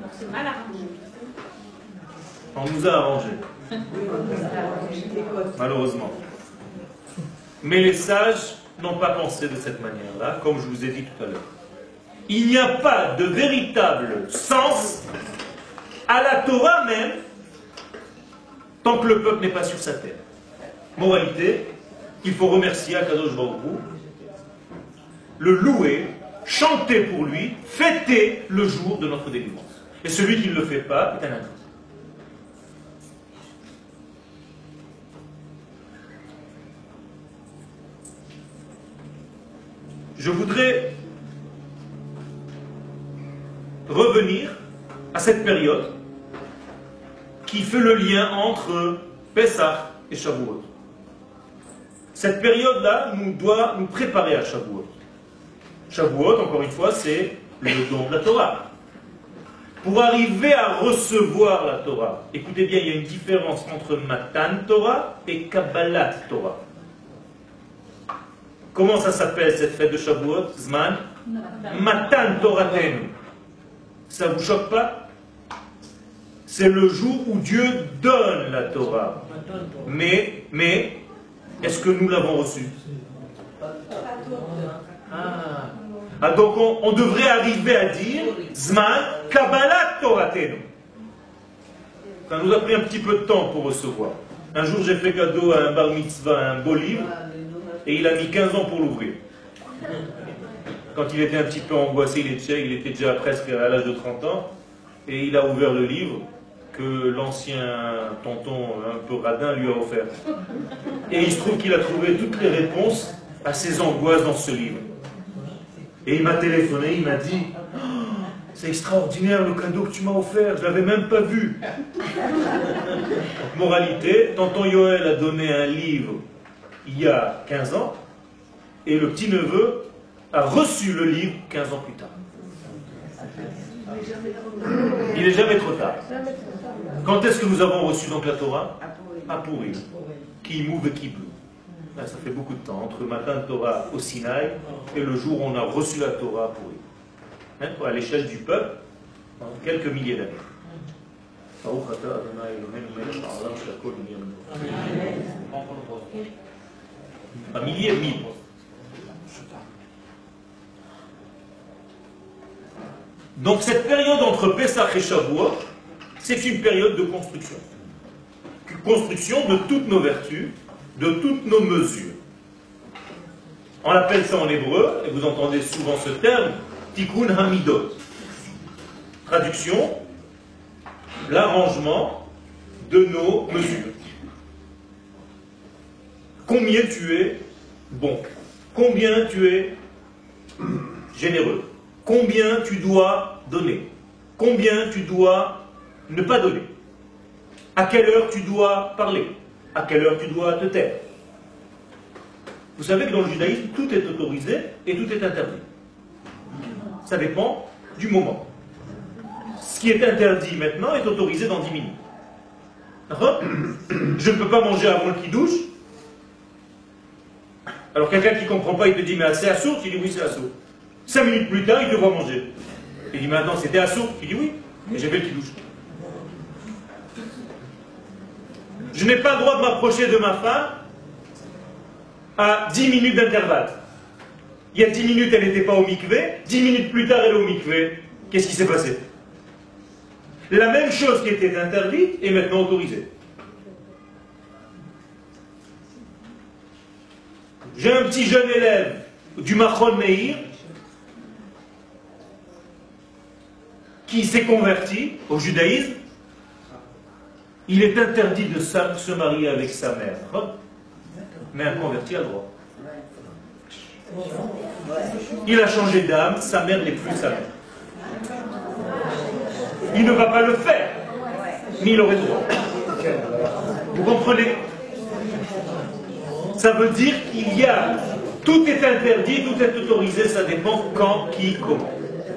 On nous a arrangé. Malheureusement. Mais les sages n'ont pas pensé de cette manière-là, comme je vous ai dit tout à l'heure. Il n'y a pas de véritable sens à la Torah même tant que le peuple n'est pas sur sa terre. Moralité, il faut remercier Akadosh Baruch Hu, le louer, chanter pour lui, fêter le jour de notre délivrance. Et celui qui ne le fait pas est un intrus. Je voudrais revenir à cette période qui fait le lien entre Pessah et Shavuot. Cette période-là doit nous préparer à Shavuot. Shavuot, encore une fois, c'est le don de la Torah. Pour arriver à recevoir la Torah, écoutez bien, il y a une différence entre Matan Torah et Kabbalat Torah. Comment ça s'appelle cette fête de Shavuot? Zman Matan Toratenu. Ça ne vous choque pas? C'est le jour où Dieu donne la Torah. Mais est-ce que nous l'avons reçue? Donc on devrait arriver à dire Zman Kabbalat Toratenu. Ça nous a pris un petit peu de temps pour recevoir. Un jour j'ai fait cadeau à un bar mitzvah, un beau livre, et il a mis 15 ans pour l'ouvrir. Quand il était un petit peu angoissé, il était déjà presque à l'âge de 30 ans, et il a ouvert le livre que l'ancien tonton un peu radin lui a offert. Et il se trouve qu'il a trouvé toutes les réponses à ses angoisses dans ce livre. Et il m'a téléphoné, il m'a dit « Oh, c'est extraordinaire le cadeau que tu m'as offert, je ne l'avais même pas vu. » Moralité, tonton Yoël a donné un livre il y a 15 ans, et le petit-neveu a reçu le livre 15 ans plus tard. Il n'est jamais trop tard. Quand est-ce que nous avons reçu donc la Torah? À Pourim. Qui mouve et qui bleu. Là, ça fait beaucoup de temps, entre le matin de Torah au Sinaï et le jour où on a reçu la Torah à Pourim. Hein, à l'échelle du peuple, en quelques milliers d'années. Un millier, mille. Donc cette période entre Pessah et Shavuot, c'est une période de construction. Construction de toutes nos vertus, de toutes nos mesures. On appelle ça en hébreu, et vous entendez souvent ce terme, Tikkun Hamidot. Traduction, l'arrangement de nos mesures. Combien tu es bon? Combien tu es généreux? Combien tu dois donner? Combien tu dois ne pas donner? À quelle heure tu dois parler? À quelle heure tu dois te taire? Vous savez que dans le judaïsme, tout est autorisé et tout est interdit. Ça dépend du moment. Ce qui est interdit maintenant est autorisé dans 10 minutes. D'accord? Je ne peux pas manger avant le kidouche. Alors quelqu'un qui ne comprend pas, il te dit, mais c'est assourd? Tu dis oui, c'est assourd. 5 minutes plus tard, il te voit manger. Il dit, maintenant c'était assourd? Tu dis oui, et j'ai fait le kidouche. Je n'ai pas le droit de m'approcher de ma femme à 10 minutes d'intervalle. Il y a 10 minutes, elle n'était pas au mikvé, 10 minutes plus tard, elle est au mikvé. Qu'est-ce qui s'est passé? La même chose qui était interdite est maintenant autorisée. J'ai un petit jeune élève du Machon Meir qui s'est converti au judaïsme. Il est interdit de se marier avec sa mère. Mais un converti a le droit. Il a changé d'âme, sa mère n'est plus sa mère. Il ne va pas le faire, mais il aurait le droit. Vous comprenez? Ça veut dire qu'il y a... Tout est interdit, tout est autorisé, ça dépend quand, qui, comment.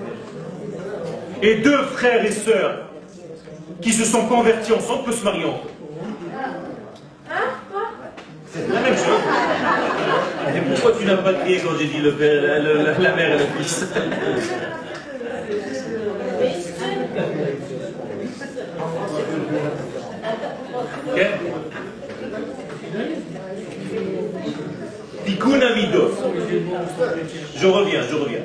Et deux frères et sœurs qui se sont convertis ensemble peuvent se marier entre eux. C'est la même chose. Et pourquoi tu n'as pas crié quand j'ai dit le père, la mère et le fils? Ok? Tikkun Hamidot. Je reviens.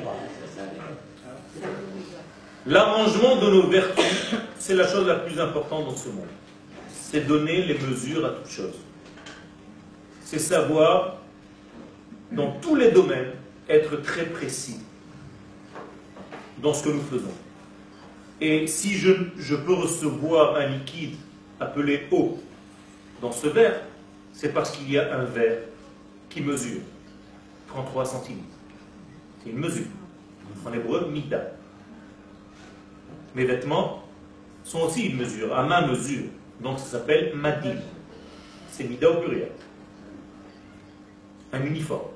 L'arrangement de nos vertus, c'est la chose la plus importante dans ce monde. C'est donner les mesures à toute chose. C'est savoir, dans tous les domaines, être très précis dans ce que nous faisons. Et si je peux recevoir un liquide appelé eau dans ce verre, c'est parce qu'il y a un verre qui mesure 33 centilitres. C'est une mesure. En hébreu, mida. Mes vêtements sont aussi une mesure, à ma mesure. Donc ça s'appelle madim. C'est mida au pluriel. Un uniforme.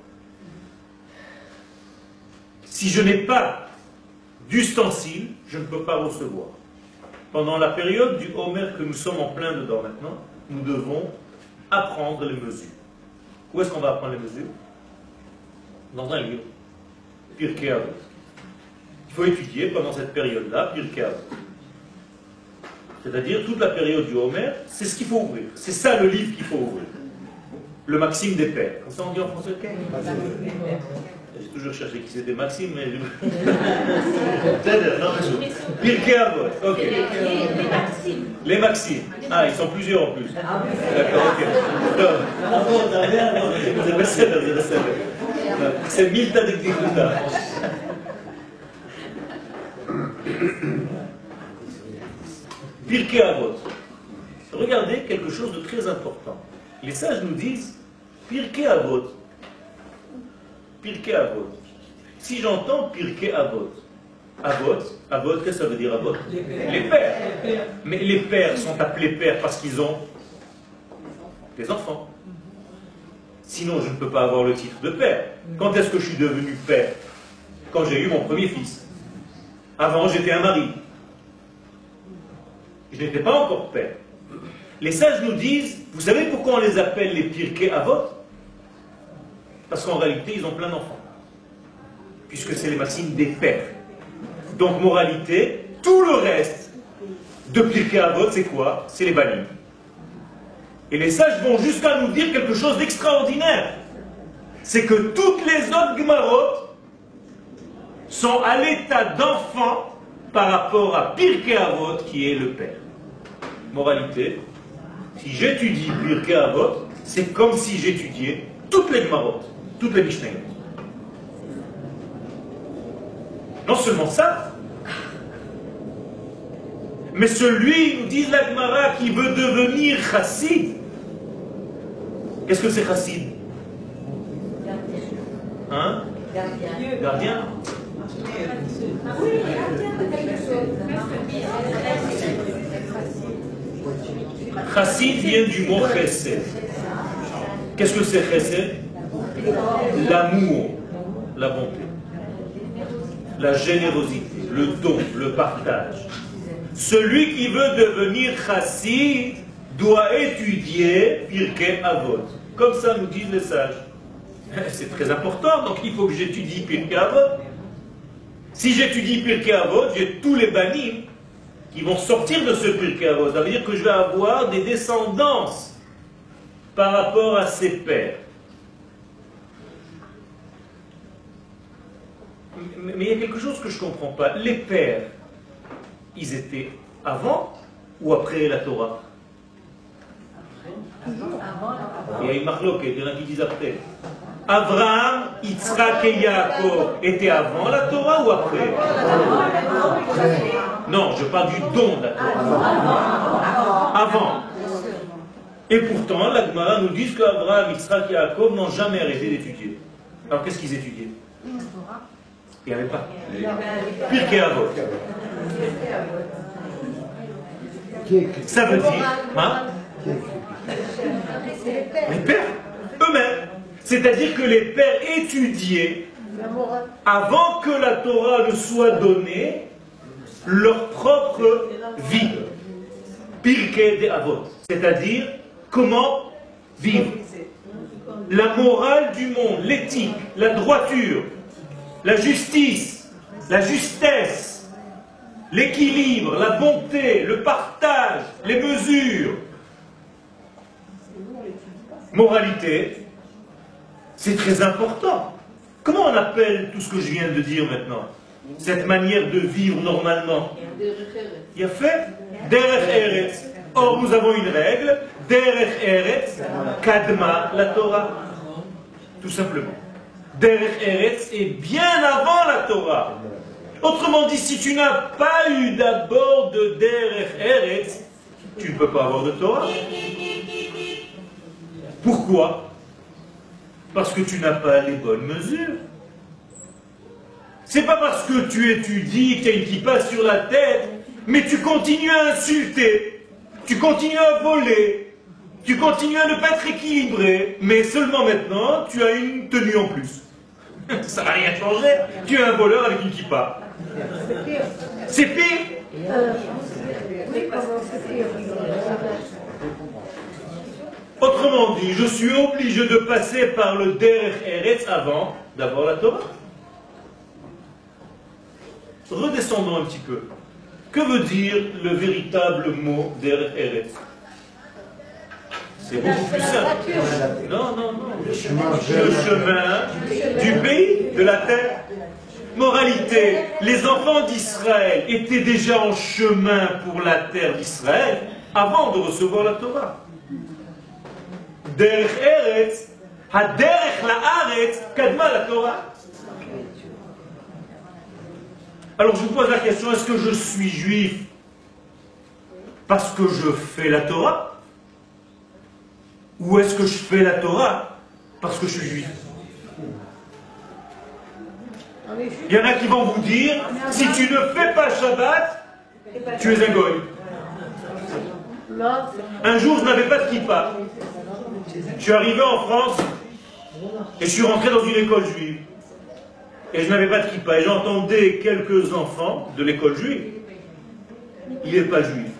Si je n'ai pas d'ustensile, je ne peux pas recevoir. Pendant la période du Homer que nous sommes en plein dedans maintenant, nous devons apprendre les mesures. Où est-ce qu'on va apprendre les mesures? Dans un livre. Pirkei Avot. Il faut étudier pendant cette période-là Pirkei Avot. C'est-à-dire toute la période du Homer, c'est ce qu'il faut ouvrir. C'est ça le livre qu'il faut ouvrir. Le Maxime des Pères. Comme ça on dit en français? J'ai toujours cherché qui c'était Maxime, mais... Pirkei Avot, ok. Les Maximes. Les Maximes. Ah, ils sont plusieurs en plus. D'accord, ok. C'est Milta de Kikuta. Pirkei Avot. regardez quelque chose de très important. Les sages nous disent Pirkei Avot. Pirkei Avot. Si j'entends Pirkei Avot, Avot, qu'est-ce que ça veut dire Avot? Les pères. Mais les pères sont appelés pères parce qu'ils ont des enfants. Sinon, je ne peux pas avoir le titre de père. Quand est-ce que je suis devenu père? Quand j'ai eu mon premier fils. Avant, j'étais un mari. Je n'étais pas encore père. Les sages nous disent, vous savez pourquoi on les appelle les Pirkei Avot? Parce qu'en réalité, ils ont plein d'enfants. Puisque c'est les machines des pères. Donc, moralité, tout le reste de Pirkei Avot, c'est quoi? C'est les banim. Et les sages vont jusqu'à nous dire quelque chose d'extraordinaire. C'est que toutes les autres Gemarot sont à l'état d'enfant par rapport à Pirkei Avot, qui est le père. Moralité, si j'étudie Pirkei Avot, c'est comme si j'étudiais toutes les Gemarot, toutes les Mishnayot. Non seulement ça, mais celui, nous dit la Gemara, qui veut devenir chassid. Qu'est-ce que c'est chassid? Hein? Gardien. Chassid vient du mot chesed. Qu'est-ce que c'est chesed? L'amour, la bonté, la générosité, le don, le partage. Celui qui veut devenir chassid doit étudier Pirkei Avot. Comme ça nous disent les sages. C'est très important, donc il faut que j'étudie Pirkei Avot. Si j'étudie Pirkei Avot, j'ai tous les banim qui vont sortir de ce Pirkei Avot. Ça veut dire que je vais avoir des descendances par rapport à ses pères. Mais il y a quelque chose que je ne comprends pas. Les pères, ils étaient avant ou après la Torah? Il y a une marloquette, il y en a qui disent après. Abraham, Yitzhak et Yaakov étaient avant la Torah ou après? Non, je parle du don de la Torah. Avant. Et pourtant, la Gemara nous dit qu'Abraham, Yitzhak et Yaakov n'ont jamais arrêté d'étudier. Alors qu'est-ce qu'ils étudiaient? Il n'y avait pas. Pirkei Avot. Ça veut dire, hein? Les pères eux-mêmes. C'est-à-dire que les pères étudiaient, avant que la Torah ne soit donnée, leur propre vie. Pirkei Avot. C'est-à-dire, comment vivre. La morale du monde, l'éthique, la droiture, la justice, la justesse, l'équilibre, la bonté, le partage, les mesures. Moralité, c'est très important. Comment on appelle tout ce que je viens de dire maintenant? Cette manière de vivre normalement. Il y a fait Derech Eretz. Or, nous avons une règle, Derech Eretz, Kadma, la Torah. Tout simplement. Derech Eretz est bien avant la Torah. Autrement dit, si tu n'as pas eu d'abord de Derech Eretz, tu ne peux pas avoir de Torah. Pourquoi? Parce que tu n'as pas les bonnes mesures. C'est pas parce que tu étudies, que tu as une kippa sur la tête, mais tu continues à insulter, tu continues à voler, tu continues à ne pas être équilibré, mais seulement maintenant, tu as une tenue en plus. Ça n'a rien changé. Tu es un voleur avec une kippa. C'est pire. Autrement dit, je suis obligé de passer par le Derech Eretz avant d'avoir la Torah. Redescendons un petit peu. Que veut dire le véritable mot Derech Eretz? C'est beaucoup plus simple. Non. Le chemin du pays, de la terre. Moralité, les enfants d'Israël étaient déjà en chemin pour la terre d'Israël avant de recevoir la Torah. Derech Eretz, Haderech la'aretz, kadma la Torah. Alors je vous pose la question, est-ce que je suis juif parce que je fais la Torah? Ou est-ce que je fais la Torah parce que je suis juif? Il y en a qui vont vous dire, si tu ne fais pas Shabbat, tu es un goy. Un jour, je n'avais pas de kippa. Je suis arrivé en France et je suis rentré dans une école juive. Et je n'avais pas de kippa. Et j'entendais quelques enfants de l'école juive. Il n'est pas juif.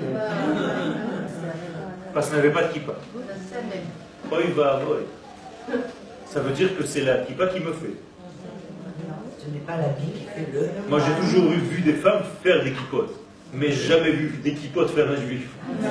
Parce qu'il n'avait pas de kippa. Oy va, oy. Ça veut dire que c'est la kippa qui me fait. Ce n'est pas la vie qui fait le... Moi, j'ai toujours vu des femmes faire des kippotes, mais jamais vu des kippotes faire un juif.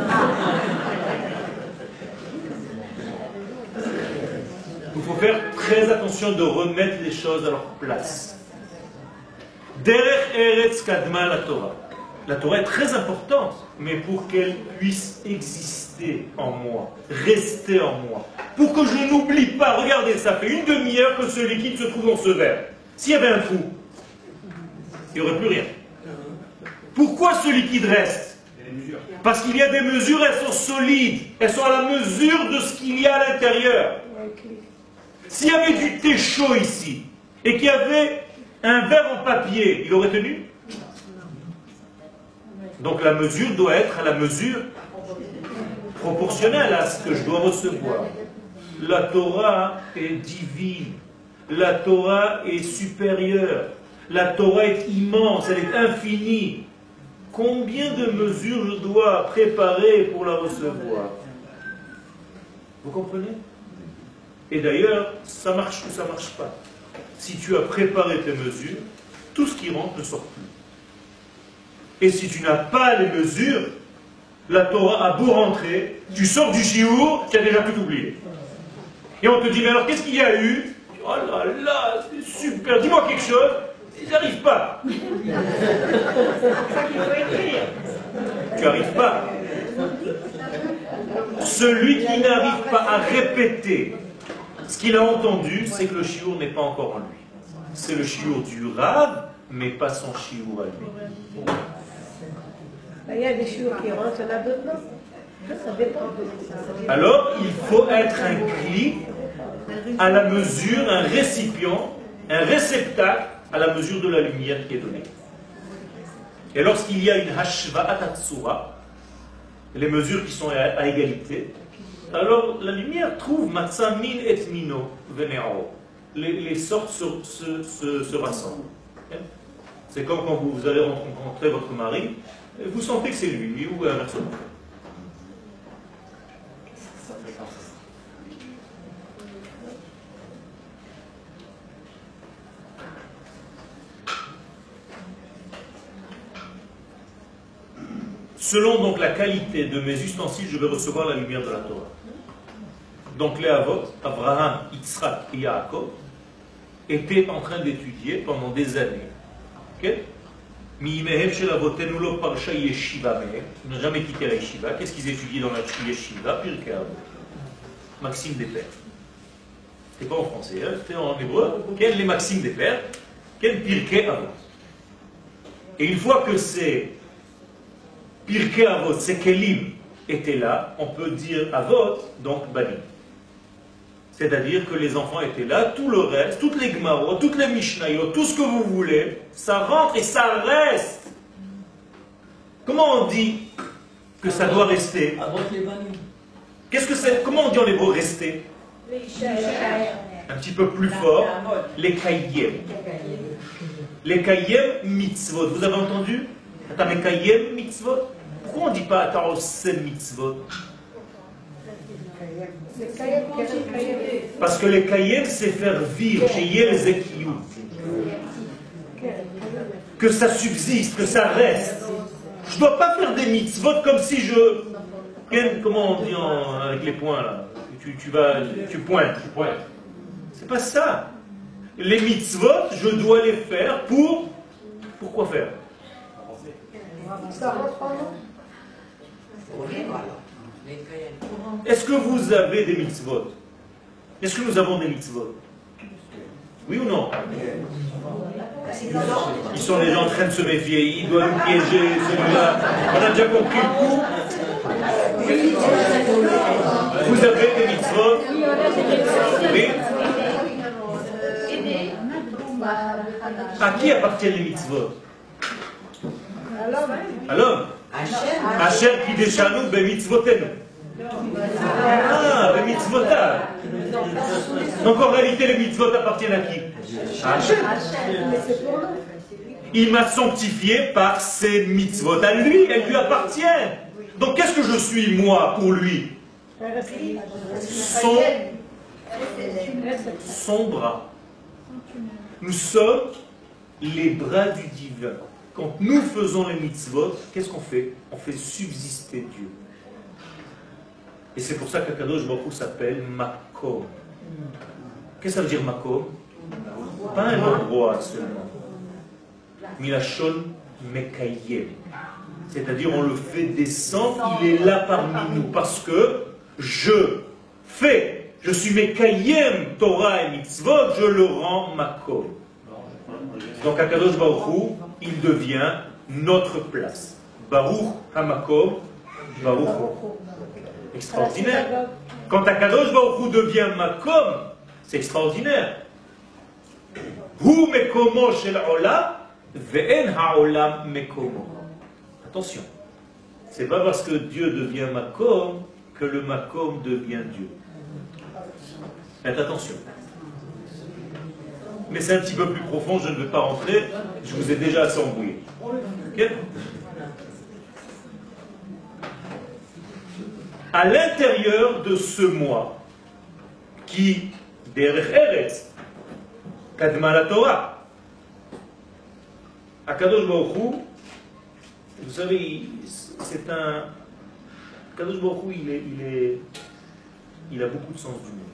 Il faut faire très attention de remettre les choses à leur place. Derech Eretz Kadma la Torah. La Torah est très importante, mais pour qu'elle puisse exister en moi, rester en moi, pour que je n'oublie pas, regardez, ça fait une demi-heure que ce liquide se trouve dans ce verre. S'il y avait un trou, il n'y aurait plus rien. Pourquoi ce liquide reste? Parce qu'il y a des mesures, elles sont solides, elles sont à la mesure de ce qu'il y a à l'intérieur. S'il y avait du thé chaud ici, et qu'il y avait un verre en papier, il aurait tenu? Donc la mesure doit être à la mesure proportionnelle à ce que je dois recevoir. La Torah est divine. La Torah est supérieure. La Torah est immense, elle est infinie. Combien de mesures je dois préparer pour la recevoir? Vous comprenez? Et d'ailleurs, ça marche ou ça ne marche pas. Si tu as préparé tes mesures, tout ce qui rentre ne sort plus. Et si tu n'as pas les mesures, la Torah a beau rentrer, tu sors du chiour, tu as déjà tout oublié. Et on te dit, mais alors qu'est-ce qu'il y a eu? Oh là là, c'est super, dis-moi quelque chose. Ils n'arrivent pas. Tu n'arrives pas. Celui qui n'arrive pas à répéter ce qu'il a entendu, c'est que le chiour n'est pas encore en lui. C'est le chiour du Rav, mais pas son chiour à lui. Il y a des chiours qui rentrent, il y en a d'autres non. Ça dépend. Alors, il faut être un cli à la mesure, un récipient, un réceptacle à la mesure de la lumière qui est donnée. Et lorsqu'il y a une hashva'at hatsura, les mesures qui sont à égalité, alors la lumière trouve matzah min et mino venero. Les sortes se rassemblent. C'est comme quand vous allez rencontrer votre mari, et vous sentez que c'est lui, ou inversement. Selon donc la qualité de mes ustensiles, je vais recevoir la lumière de la Torah. Donc les Avot, Abraham, Yitzhak et Yaakov, étaient en train d'étudier pendant des années. Okay? Ils n'ont jamais quitté la yeshiva. Qu'est-ce qu'ils étudiaient dans la yeshiva? Pirkei Avot. Maxime des Pères. C'était pas en français, hein? C'était en hébreu. Quel les Maximes des Pères? Quel Pirkei Avot? Et une fois que ces Pirkei Avot, ces Kelim étaient là, on peut dire Avot, donc Banim. C'est-à-dire que les enfants étaient là, tout le reste, toutes les Gmarot, toutes les Mishnayot, tout ce que vous voulez, ça rentre et ça reste. Comment on dit que ça doit rester? Qu'est-ce que c'est? Comment on dit en hébreu rester? Un petit peu plus fort, les Kayem. Les Kayem mitzvot. Vous avez entendu? Attends, les Kayem mitzvot? Pourquoi on ne dit pas Ataosem mitzvot? Parce que les Kayem, c'est faire vivre chez Yel Zekiyou. Que ça subsiste, que ça reste. Je ne dois pas faire des mitzvot comme si je... Comment on dit avec les points là? Tu pointes. C'est pas ça. Les mitzvot, je dois les faire pour... Pourquoi faire? Est-ce que vous avez des mitzvot? Est-ce que nous avons des mitzvot? Oui ou non? Ils sont déjà en train de se méfier, ils doivent nous piéger, celui-là. On a déjà compris le coup. Vous avez des mitzvot. Oui. À qui appartiennent les mitzvot? À l'homme. Asher kideshanu bemitzvotenu. Ah, bemitzvotav. Donc en réalité, les mitzvot appartiennent à qui? À Hachem. Il m'a sanctifié par ses mitzvot à lui, elles lui appartiennent. Donc qu'est-ce que je suis moi pour lui? Son bras. Nous sommes les bras du divin. Quand nous faisons les mitzvot, qu'est-ce qu'on fait? On fait subsister Dieu. Et c'est pour ça qu'Akadosh Baruch Hu s'appelle Makom. Qu'est-ce que ça veut dire Makom? Pas un endroit seulement. Milachon Mekayem. C'est-à-dire on le fait descendre, il est là parmi nous. Parce que je suis Mekayem Torah et Mitzvot, je le rends Makom. Donc Akadosh Baruch Hu, il devient notre place. Baruch HaMakom, Baruch Hu. Extraordinaire. Quand Akadosh Baruch Hu devient Makom, c'est extraordinaire. Hu Mekomo shel Olam, ve'en ha'olam Mekomo. Attention, c'est pas parce que Dieu devient Makom que le Makom devient Dieu. Faites attention. Mais c'est un petit peu plus profond, je ne vais pas rentrer, je vous ai déjà assez embrouillé. Okay? À l'intérieur de ce moi, qui, derech eretz, kadma la Torah, Akadosh Baruch Hu, vous savez, c'est un... Akadosh Baruch Hu, il a beaucoup de sens d'humour.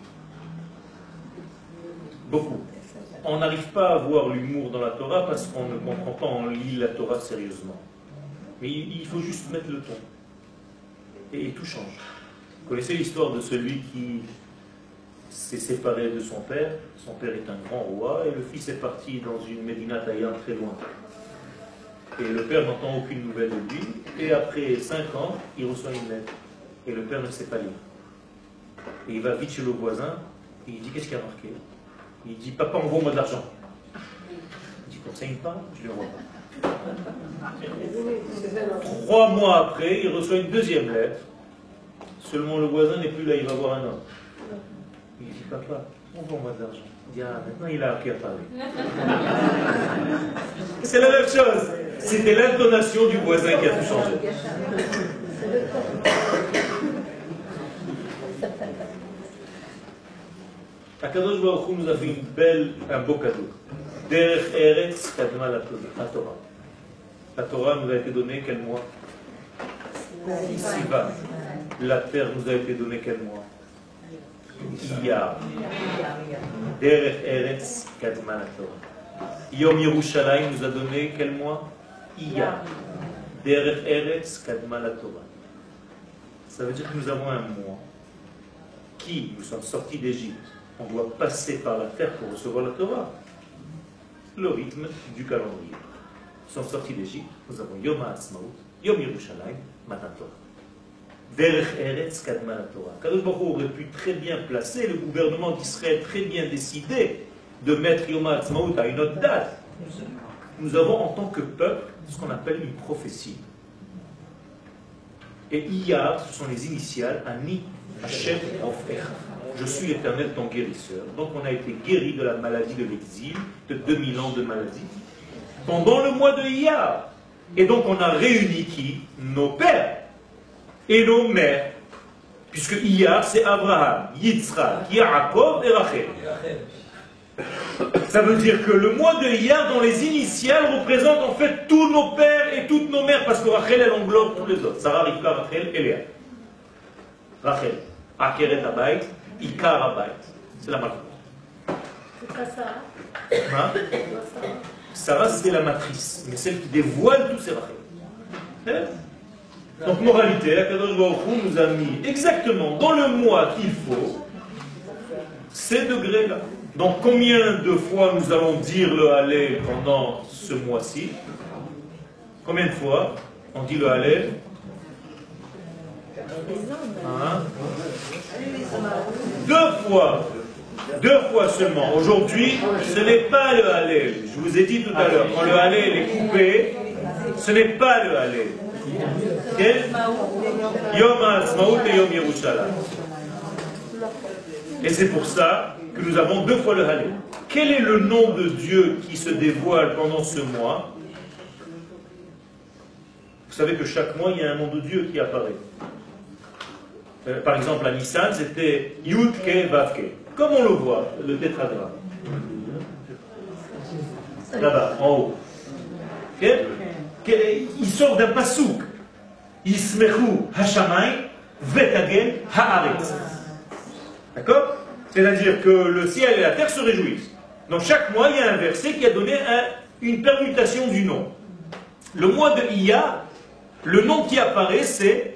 Beaucoup. On n'arrive pas à voir l'humour dans la Torah parce qu'on ne comprend pas, on lit la Torah sérieusement. Mais il faut juste mettre le ton. Et tout change. Vous connaissez l'histoire de celui qui s'est séparé de son père. Son père est un grand roi et le fils est parti dans une Médina Taïan très loin. Et le père n'entend aucune nouvelle de lui. Et après 5 ans, il reçoit une lettre. Et le père ne sait pas lire. Et il va vite chez le voisin et il dit: qu'est-ce qu'il y a marqué? Il dit: papa, envoie-moi de l'argent. Il dit: comme ça, il me parle, je ne le vois pas. 3 mois après, il reçoit une deuxième lettre. Seulement le voisin n'est plus là, il va voir un homme. Il dit: papa, envoie-moi de l'argent. Il dit: ah, maintenant il a appris à parler. C'est la même chose. C'était l'intonation du voisin qui a tout changé. Akadosh Baruch Hu nous a fait un beau cadeau. Derech Eretz Kadma la Torah. La Torah nous a été donnée quel mois? Sivan. La terre nous a été donnée quel mois? Iyar. Derech Eretz Kadma la Torah. Yom Yerushalayim nous a donné quel mois? Iyar. Derech Eretz Kadma la Torah. Ça veut dire que nous avons un mois. Nous sommes sortis d'Égypte. On doit passer par la terre pour recevoir la Torah. Le rythme du calendrier. Nous sommes sortis d'Égypte, nous avons Yom HaAtzmaut, Yom Yerushalayim, Matan Torah. Derech Eretz Kadma la Torah. Kadosh Baruch Hu aurait pu très bien placer, le gouvernement d'Israël très bien décidé de mettre Yom HaAtzmaut à une autre date. Nous avons en tant que peuple ce qu'on appelle une prophétie. Et Iyar, ce sont les initiales, Ani Hashem Rofecha. Je suis l'Éternel, ton guérisseur. Donc on a été guéri de la maladie de l'exil, de 2000 ans de maladie, pendant le mois de Iyar. Et donc on a réuni qui? Nos pères et nos mères. Puisque Iyar, c'est Abraham, Yitzhak, Yaakov et Rachel. Ça veut dire que le mois de Iyar, dans les initiales, représente en fait tous nos pères et toutes nos mères, parce que Rachel, elle englobe tous les autres. Sarah, Rivka, Rachel et Léa. Rachel, Akeret Abayt, Ikar Abayt. C'est la matrice. C'est pas ça. Hein? Sarah, c'est la matrice, mais celle qui dévoile tous ces Rachel. Donc, moralité, Akadosh Baruch Hu nous a mis exactement dans le mois qu'il faut ces degrés-là. Donc combien de fois nous allons dire le Hallel pendant ce mois-ci? Combien de fois on dit le Hallel? Hein? Deux fois seulement. Aujourd'hui, ce n'est pas le Hallel. Je vous ai dit tout à l'heure, quand le Hallel est coupé, ce n'est pas le Hallel. Yom HaAtzmaut et Yom Yerushalayim. Et c'est pour ça que nous avons deux fois le Hallel. Quel est le nom de Dieu qui se dévoile pendant ce mois? Vous savez que chaque mois, il y a un nom de Dieu qui apparaît. Par exemple, à Nissan, c'était Yud Ke Vav Ke. Comme on le voit, le tétragramme. Là-bas, en haut. Il sort d'un pasouk. Yismechu Hashamayim Vetagen Haaretz. D'accord? C'est-à-dire que le ciel et la terre se réjouissent. Donc chaque mois, il y a un verset qui a donné une permutation du nom. Le mois de Iyar, le nom qui apparaît, c'est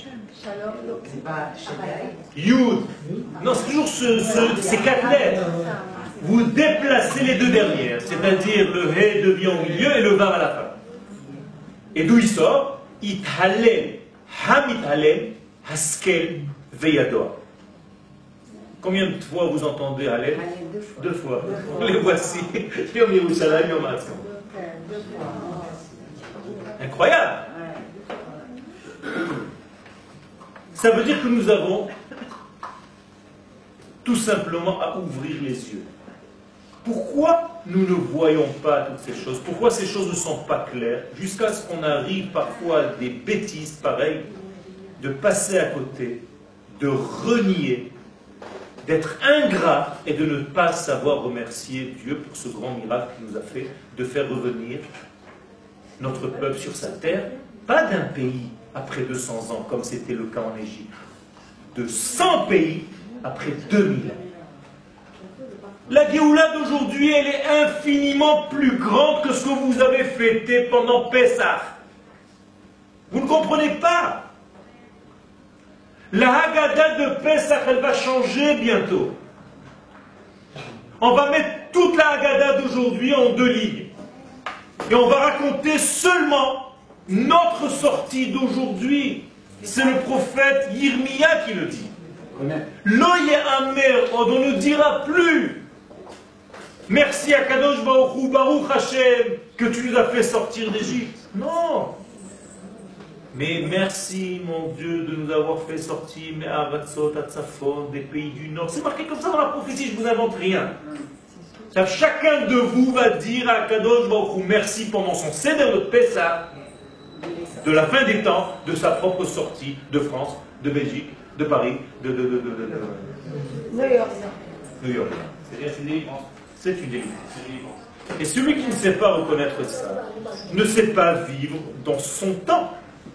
Yud. Non, c'est toujours ces quatre lettres. Vous déplacez les deux dernières, c'est-à-dire le He devient au milieu et le Vav à la fin. Et d'où il sort? Ithalel, Hamithalel, Haskel, Veyadoa. Combien de fois vous entendez Hallel? Deux fois. Les voici. Yom Yerushalayim, Yom HaAtzmaut. Incroyable. Ça veut dire que nous avons tout simplement à ouvrir les yeux. Pourquoi nous ne voyons pas toutes ces choses? Pourquoi ces choses ne sont pas claires? Jusqu'à ce qu'on arrive parfois à des bêtises pareilles, de passer à côté, de renier, d'être ingrat et de ne pas savoir remercier Dieu pour ce grand miracle qu'il nous a fait, de faire revenir notre peuple sur sa terre, pas d'un pays après 200 ans, comme c'était le cas en Égypte, de 100 pays après 2000 ans. La Géoula d'aujourd'hui, elle est infiniment plus grande que ce que vous avez fêté pendant Pessah. Vous ne comprenez pas. La Haggadah de Pessah, elle va changer bientôt. On va mettre toute la Haggadah d'aujourd'hui en 2 lignes. Et on va raconter seulement notre sortie d'aujourd'hui. C'est le prophète Yirmiya qui le dit. L'oye amer, on ne dira plus merci à Kadosh Baruch Hu, Baruch Hashem, que tu nous as fait sortir d'Égypte. Non. Mais merci, mon Dieu, de nous avoir fait sortir des pays du Nord. C'est marqué comme ça dans la prophétie, je ne vous invente rien. Chacun de vous va dire à Kadosh Baruch Hu merci pendant son Seder de Pessah, de la fin des temps, de sa propre sortie de France, de Belgique, de Paris, de New York. New York. C'est-à-dire c'est une délivrance. C'est une délivrance. Et celui qui ne sait pas reconnaître ça, ne sait pas vivre dans son temps.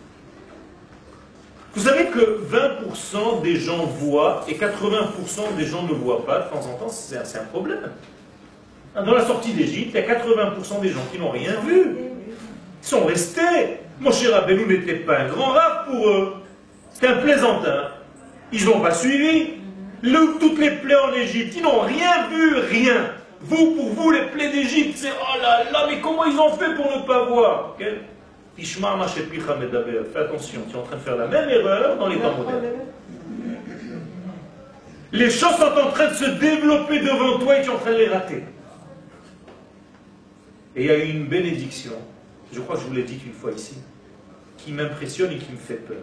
Vous savez que 20% des gens voient et 80% des gens ne voient pas de temps en temps, c'est un problème. Dans la sortie d'Égypte, il y a 80% des gens qui n'ont rien vu. Ils sont restés. Moshe Rabbeinu n'était pas un grand rave pour eux. C'était un plaisantin. Ils n'ont pas suivi. Toutes les plaies en Égypte, ils n'ont rien vu, rien. Pour vous, les plaies d'Égypte, c'est oh là là, mais comment ils ont fait pour ne pas voir? Okay? Fais attention, tu es en train de faire la même erreur dans les temps modernes. Les choses sont en train de se développer devant toi et tu es en train de les rater. Et il y a une bénédiction, je crois que je vous l'ai dit une fois ici, qui m'impressionne et qui me fait peur.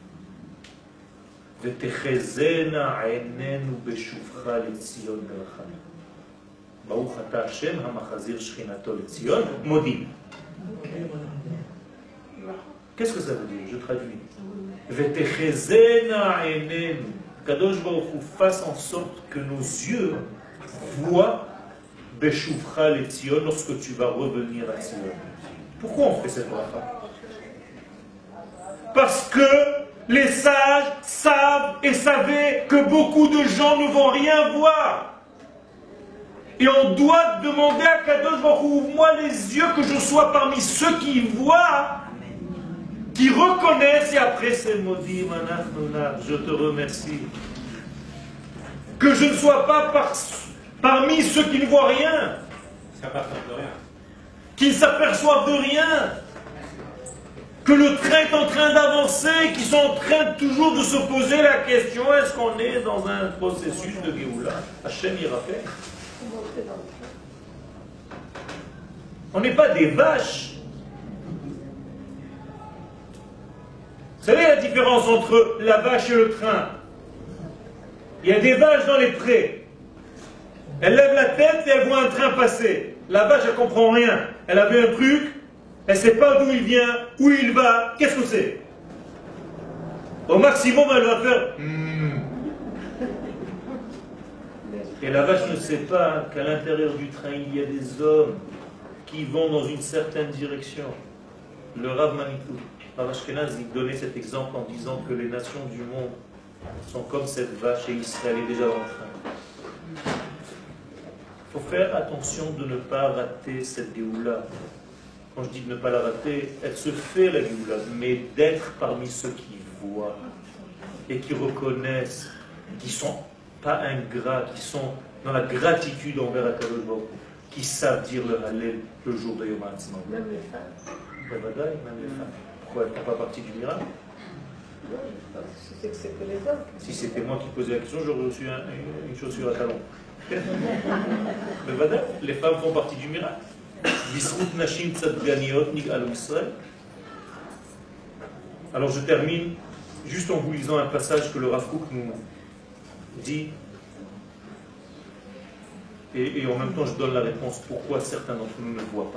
ותחזינה עינינו בשובך לציון ברחמים. ברוך אתה השם המחזיר שכינתו לציון, מודים. Qu'est-ce que ça veut dire? Je traduis. ותחזינה עינינו. Kadosh Baruch Hu fasse en sorte que nos yeux voient בשובך לציון lorsque tu vas revenir à Sion. Pourquoi on fait cette bracha? Parce que les sages savent et savaient que beaucoup de gens ne vont rien voir. Et on doit demander à Kadosh Baruch Hu, ouvre-moi les yeux, que je sois parmi ceux qui voient, qui reconnaissent, et après c'est maudit, je te remercie. Que je ne sois pas parmi ceux qui ne voient rien, Ça passe de rien. qui ne s'aperçoivent de rien, que le train est en train d'avancer, qui sont en train toujours de se poser la question, est-ce qu'on est dans un processus de Géoula? Hachem y rappelle. On n'est pas des vaches. Vous savez la différence entre la vache et le train? Il y a des vaches dans les prés. Elle lève la tête et elle voit un train passer. La vache, elle ne comprend rien. Elle a vu un truc, elle ne sait pas d'où il vient, où il va, qu'est-ce que c'est? Au maximum, elle va faire Et la vache ne sait pas qu'à l'intérieur du train, il y a des hommes qui vont dans une certaine direction. Le Rav Manitou, Rav Ashkenaz, il donnait cet exemple en disant que les nations du monde sont comme cette vache et Israël est déjà dans le train. Il faut faire attention de ne pas rater cette Géoula. Quand je dis de ne pas la rater, elle se fait la Géoula, mais d'être parmi ceux qui voient et qui reconnaissent, qui ne sont pas ingrats, qui sont dans la gratitude envers Akadosh Baruch Hu, qui savent dire le Hallel le jour de Yom HaAtzmaut. Même les femmes. Même les femmes. Pourquoi elles ne font pas partie du miracle? Non, je sais que c'est que les hommes. Si c'était moi qui posais la question, j'aurais reçu une chaussure à talons. Les femmes font partie du miracle. Alors je termine juste en vous lisant un passage que le Rav Kook nous dit, et en même temps je donne la réponse pourquoi certains d'entre nous ne le voient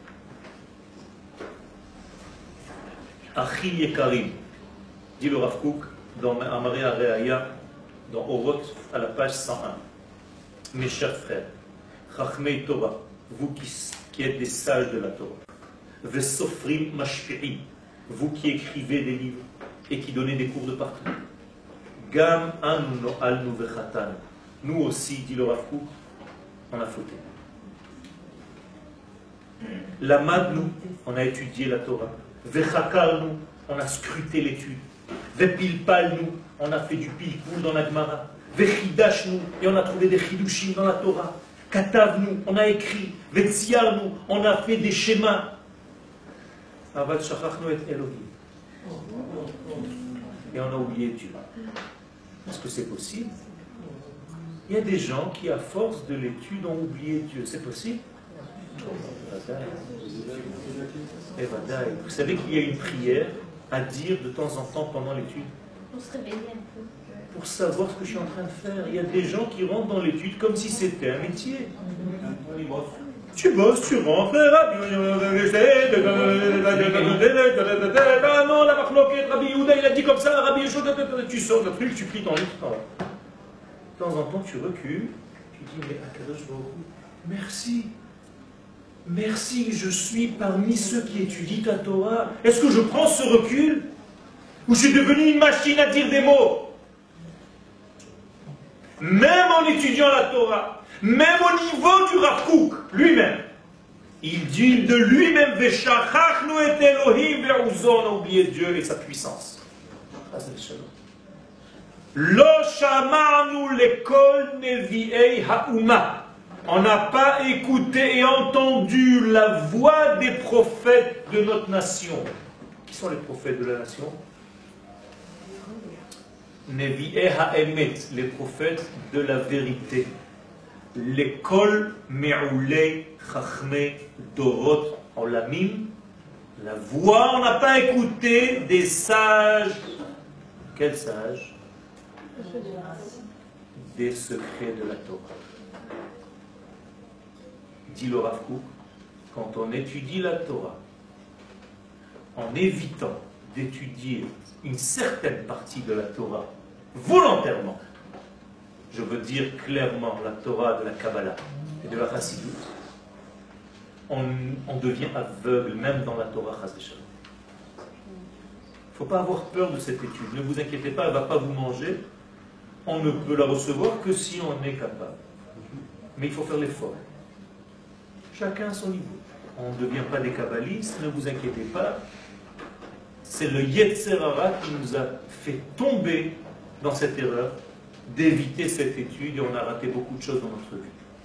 pas. Achim Yekarim, dit le Rav Kook dans Amaré Areaya, dans Oroth, à la page 101. Mes chers frères, Chachmei Torah, vous qui êtes des sages de la Torah, Vesofrim Mashpi'im, vous qui écrivez des livres et qui donnez des cours de partout, Gam Anu No'alnu Vechatan, nous aussi, dit le Rav Kook, on a fauté. Lamadnu, on a étudié la Torah, Vechakarnu, on a scruté l'étude, Vepilpalnu, on a fait du pilpul dans la Gemara, Vechidashnu, et on a trouvé des chidushim dans la Torah. Katavnu, on a écrit. Vetsiarnu, on a fait des schémas. Aval shachachnu et Elohim. Et on a oublié Dieu. Est-ce que c'est possible? Il y a des gens qui, à force de l'étude, ont oublié Dieu. C'est possible? Vous savez qu'il y a une prière à dire de temps en temps pendant l'étude? Pour se réveiller un peu. Pour savoir ce que je suis en train de faire. Il y a des gens qui rentrent dans l'étude comme si c'était un métier. Tu bosses, tu rentres. Ah non, la marloquette, Rabbi Yehuda, il a dit comme ça, Rabbi Yehuda, tu sors le truc, tu plies ton livre. De temps en temps, tu recules, tu dis, mais Akadosh Baruch Hu, merci. Merci, je suis parmi ceux qui étudient ta Torah. Est-ce que je prends ce recul? Ou je suis devenu une machine à dire des mots? Même en étudiant la Torah, même au niveau du Rav Kook lui-même, il dit de lui-même, Veshachachnu et Elohim, on a oublié Dieu et sa puissance. Lo shamarnu lekol nevi'ei ha'uma. On n'a pas écouté et entendu la voix des prophètes de notre nation. Qui sont les prophètes de la nation? Nevi'ei ha'emet, les prophètes de la vérité. L'école me'oulei chachmei dorot olamim. La voix, on n'a pas écouté des sages. Quels sages? Des secrets de la Torah. Dit le Rav Kook, quand on étudie la Torah, en évitant d'étudier une certaine partie de la Torah, volontairement, je veux dire clairement la Torah de la Kabbalah et de la Chassidut, on devient aveugle même dans la Torah Chas v'Shalom. Il ne faut pas avoir peur de cette étude, ne vous inquiétez pas, elle ne va pas vous manger, on ne peut la recevoir que si on est capable. Mais il faut faire l'effort. Chacun à son niveau. On ne devient pas des kabbalistes, ne vous inquiétez pas. C'est le Yetzer Hara qui nous a fait tomber dans cette erreur d'éviter cette étude et on a raté beaucoup de choses dans notre vie.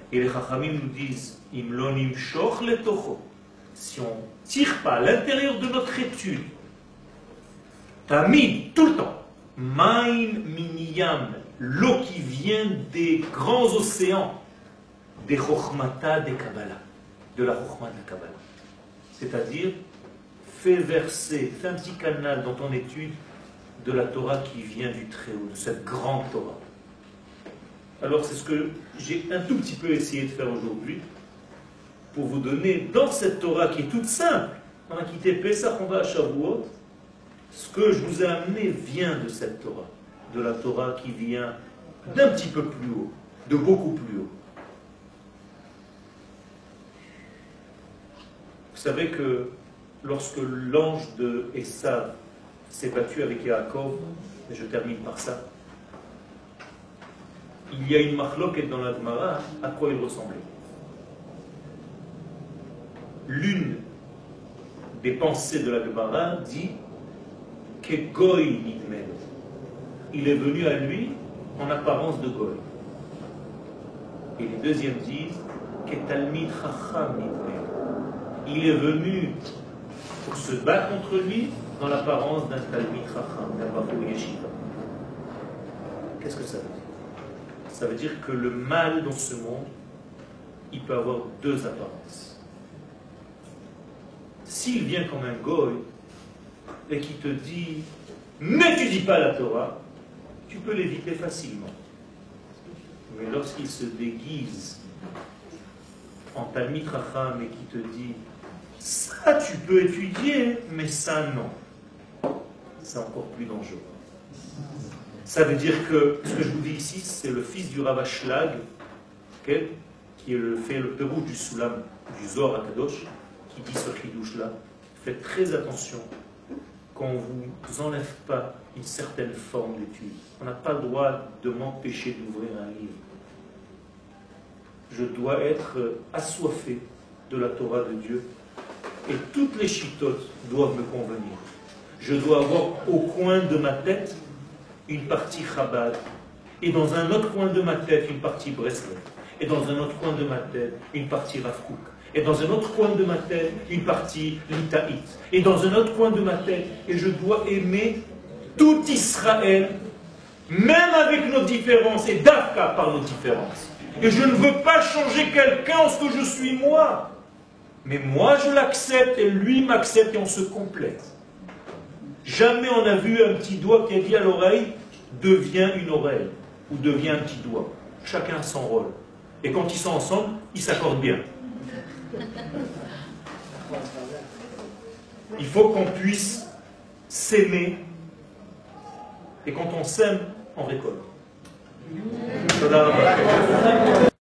Et les Chachamim nous disent, Im lo nimshoch letocho, si on ne tire pas à l'intérieur de notre étude, tamid, tout le temps, maim miniyam, l'eau qui vient des grands océans, des chokhmata, des Kabbalah, de la chokhma de la Kabbalah. C'est-à-dire, fais verser, fais un petit canal dans ton étude de la Torah qui vient du Très-Haut, de cette grande Torah. Alors c'est ce que j'ai un tout petit peu essayé de faire aujourd'hui, pour vous donner, dans cette Torah qui est toute simple, on a quitté Pesach, on va à Shavuot, ce que je vous ai amené vient de cette Torah, de la Torah qui vient d'un petit peu plus haut, de beaucoup plus haut. Vous savez que lorsque l'ange de Esav s'est battu avec Yaakov, et je termine par ça, il y a une machloket dans la Gemara à quoi il ressemblait. L'une des pensées de la Gemara dit que Goy nidmel. Il est venu à lui en apparence de Goy. Et les deuxièmes disent que Talmid Chacham nidmel. Il est venu pour se battre contre lui dans l'apparence d'un Talmid Chacham, d'un Bachur Yeshiva. Qu'est-ce que ça veut dire? Ça veut dire que le mal dans ce monde, il peut avoir deux apparences. S'il vient comme un goy et qui te dit n'étudie pas la Torah, tu peux l'éviter facilement. Mais lorsqu'il se déguise en Talmid Chacham et qui te dit ça tu peux étudier, mais ça non, c'est encore plus dangereux. Ça veut dire que ce que je vous dis ici, c'est le fils du Rav Ashlag, okay, qui fait le pérouge du Soulam, du Zohar HaKadosh, qui dit ce chidouche-là. Faites très attention qu'on ne vous enlève pas une certaine forme d'étude. On n'a pas le droit de m'empêcher d'ouvrir un livre. Je dois être assoiffé de la Torah de Dieu et toutes les chitotes doivent me convenir. Je dois avoir au coin de ma tête une partie Chabad, et dans un autre coin de ma tête, une partie Breslev, et dans un autre coin de ma tête, une partie Rav Kook, et dans un autre coin de ma tête, une partie Litaït, et dans un autre coin de ma tête, et je dois aimer tout Israël, même avec nos différences, et d'Afka par nos différences. Et je ne veux pas changer quelqu'un en ce que je suis moi, mais moi je l'accepte, et lui m'accepte, et on se complète. Jamais on a vu un petit doigt qui a dit à l'oreille devient une oreille ou devient un petit doigt. Chacun a son rôle. Et quand ils sont ensemble, ils s'accordent bien. Il faut qu'on puisse s'aimer. Et quand on s'aime, on récolte.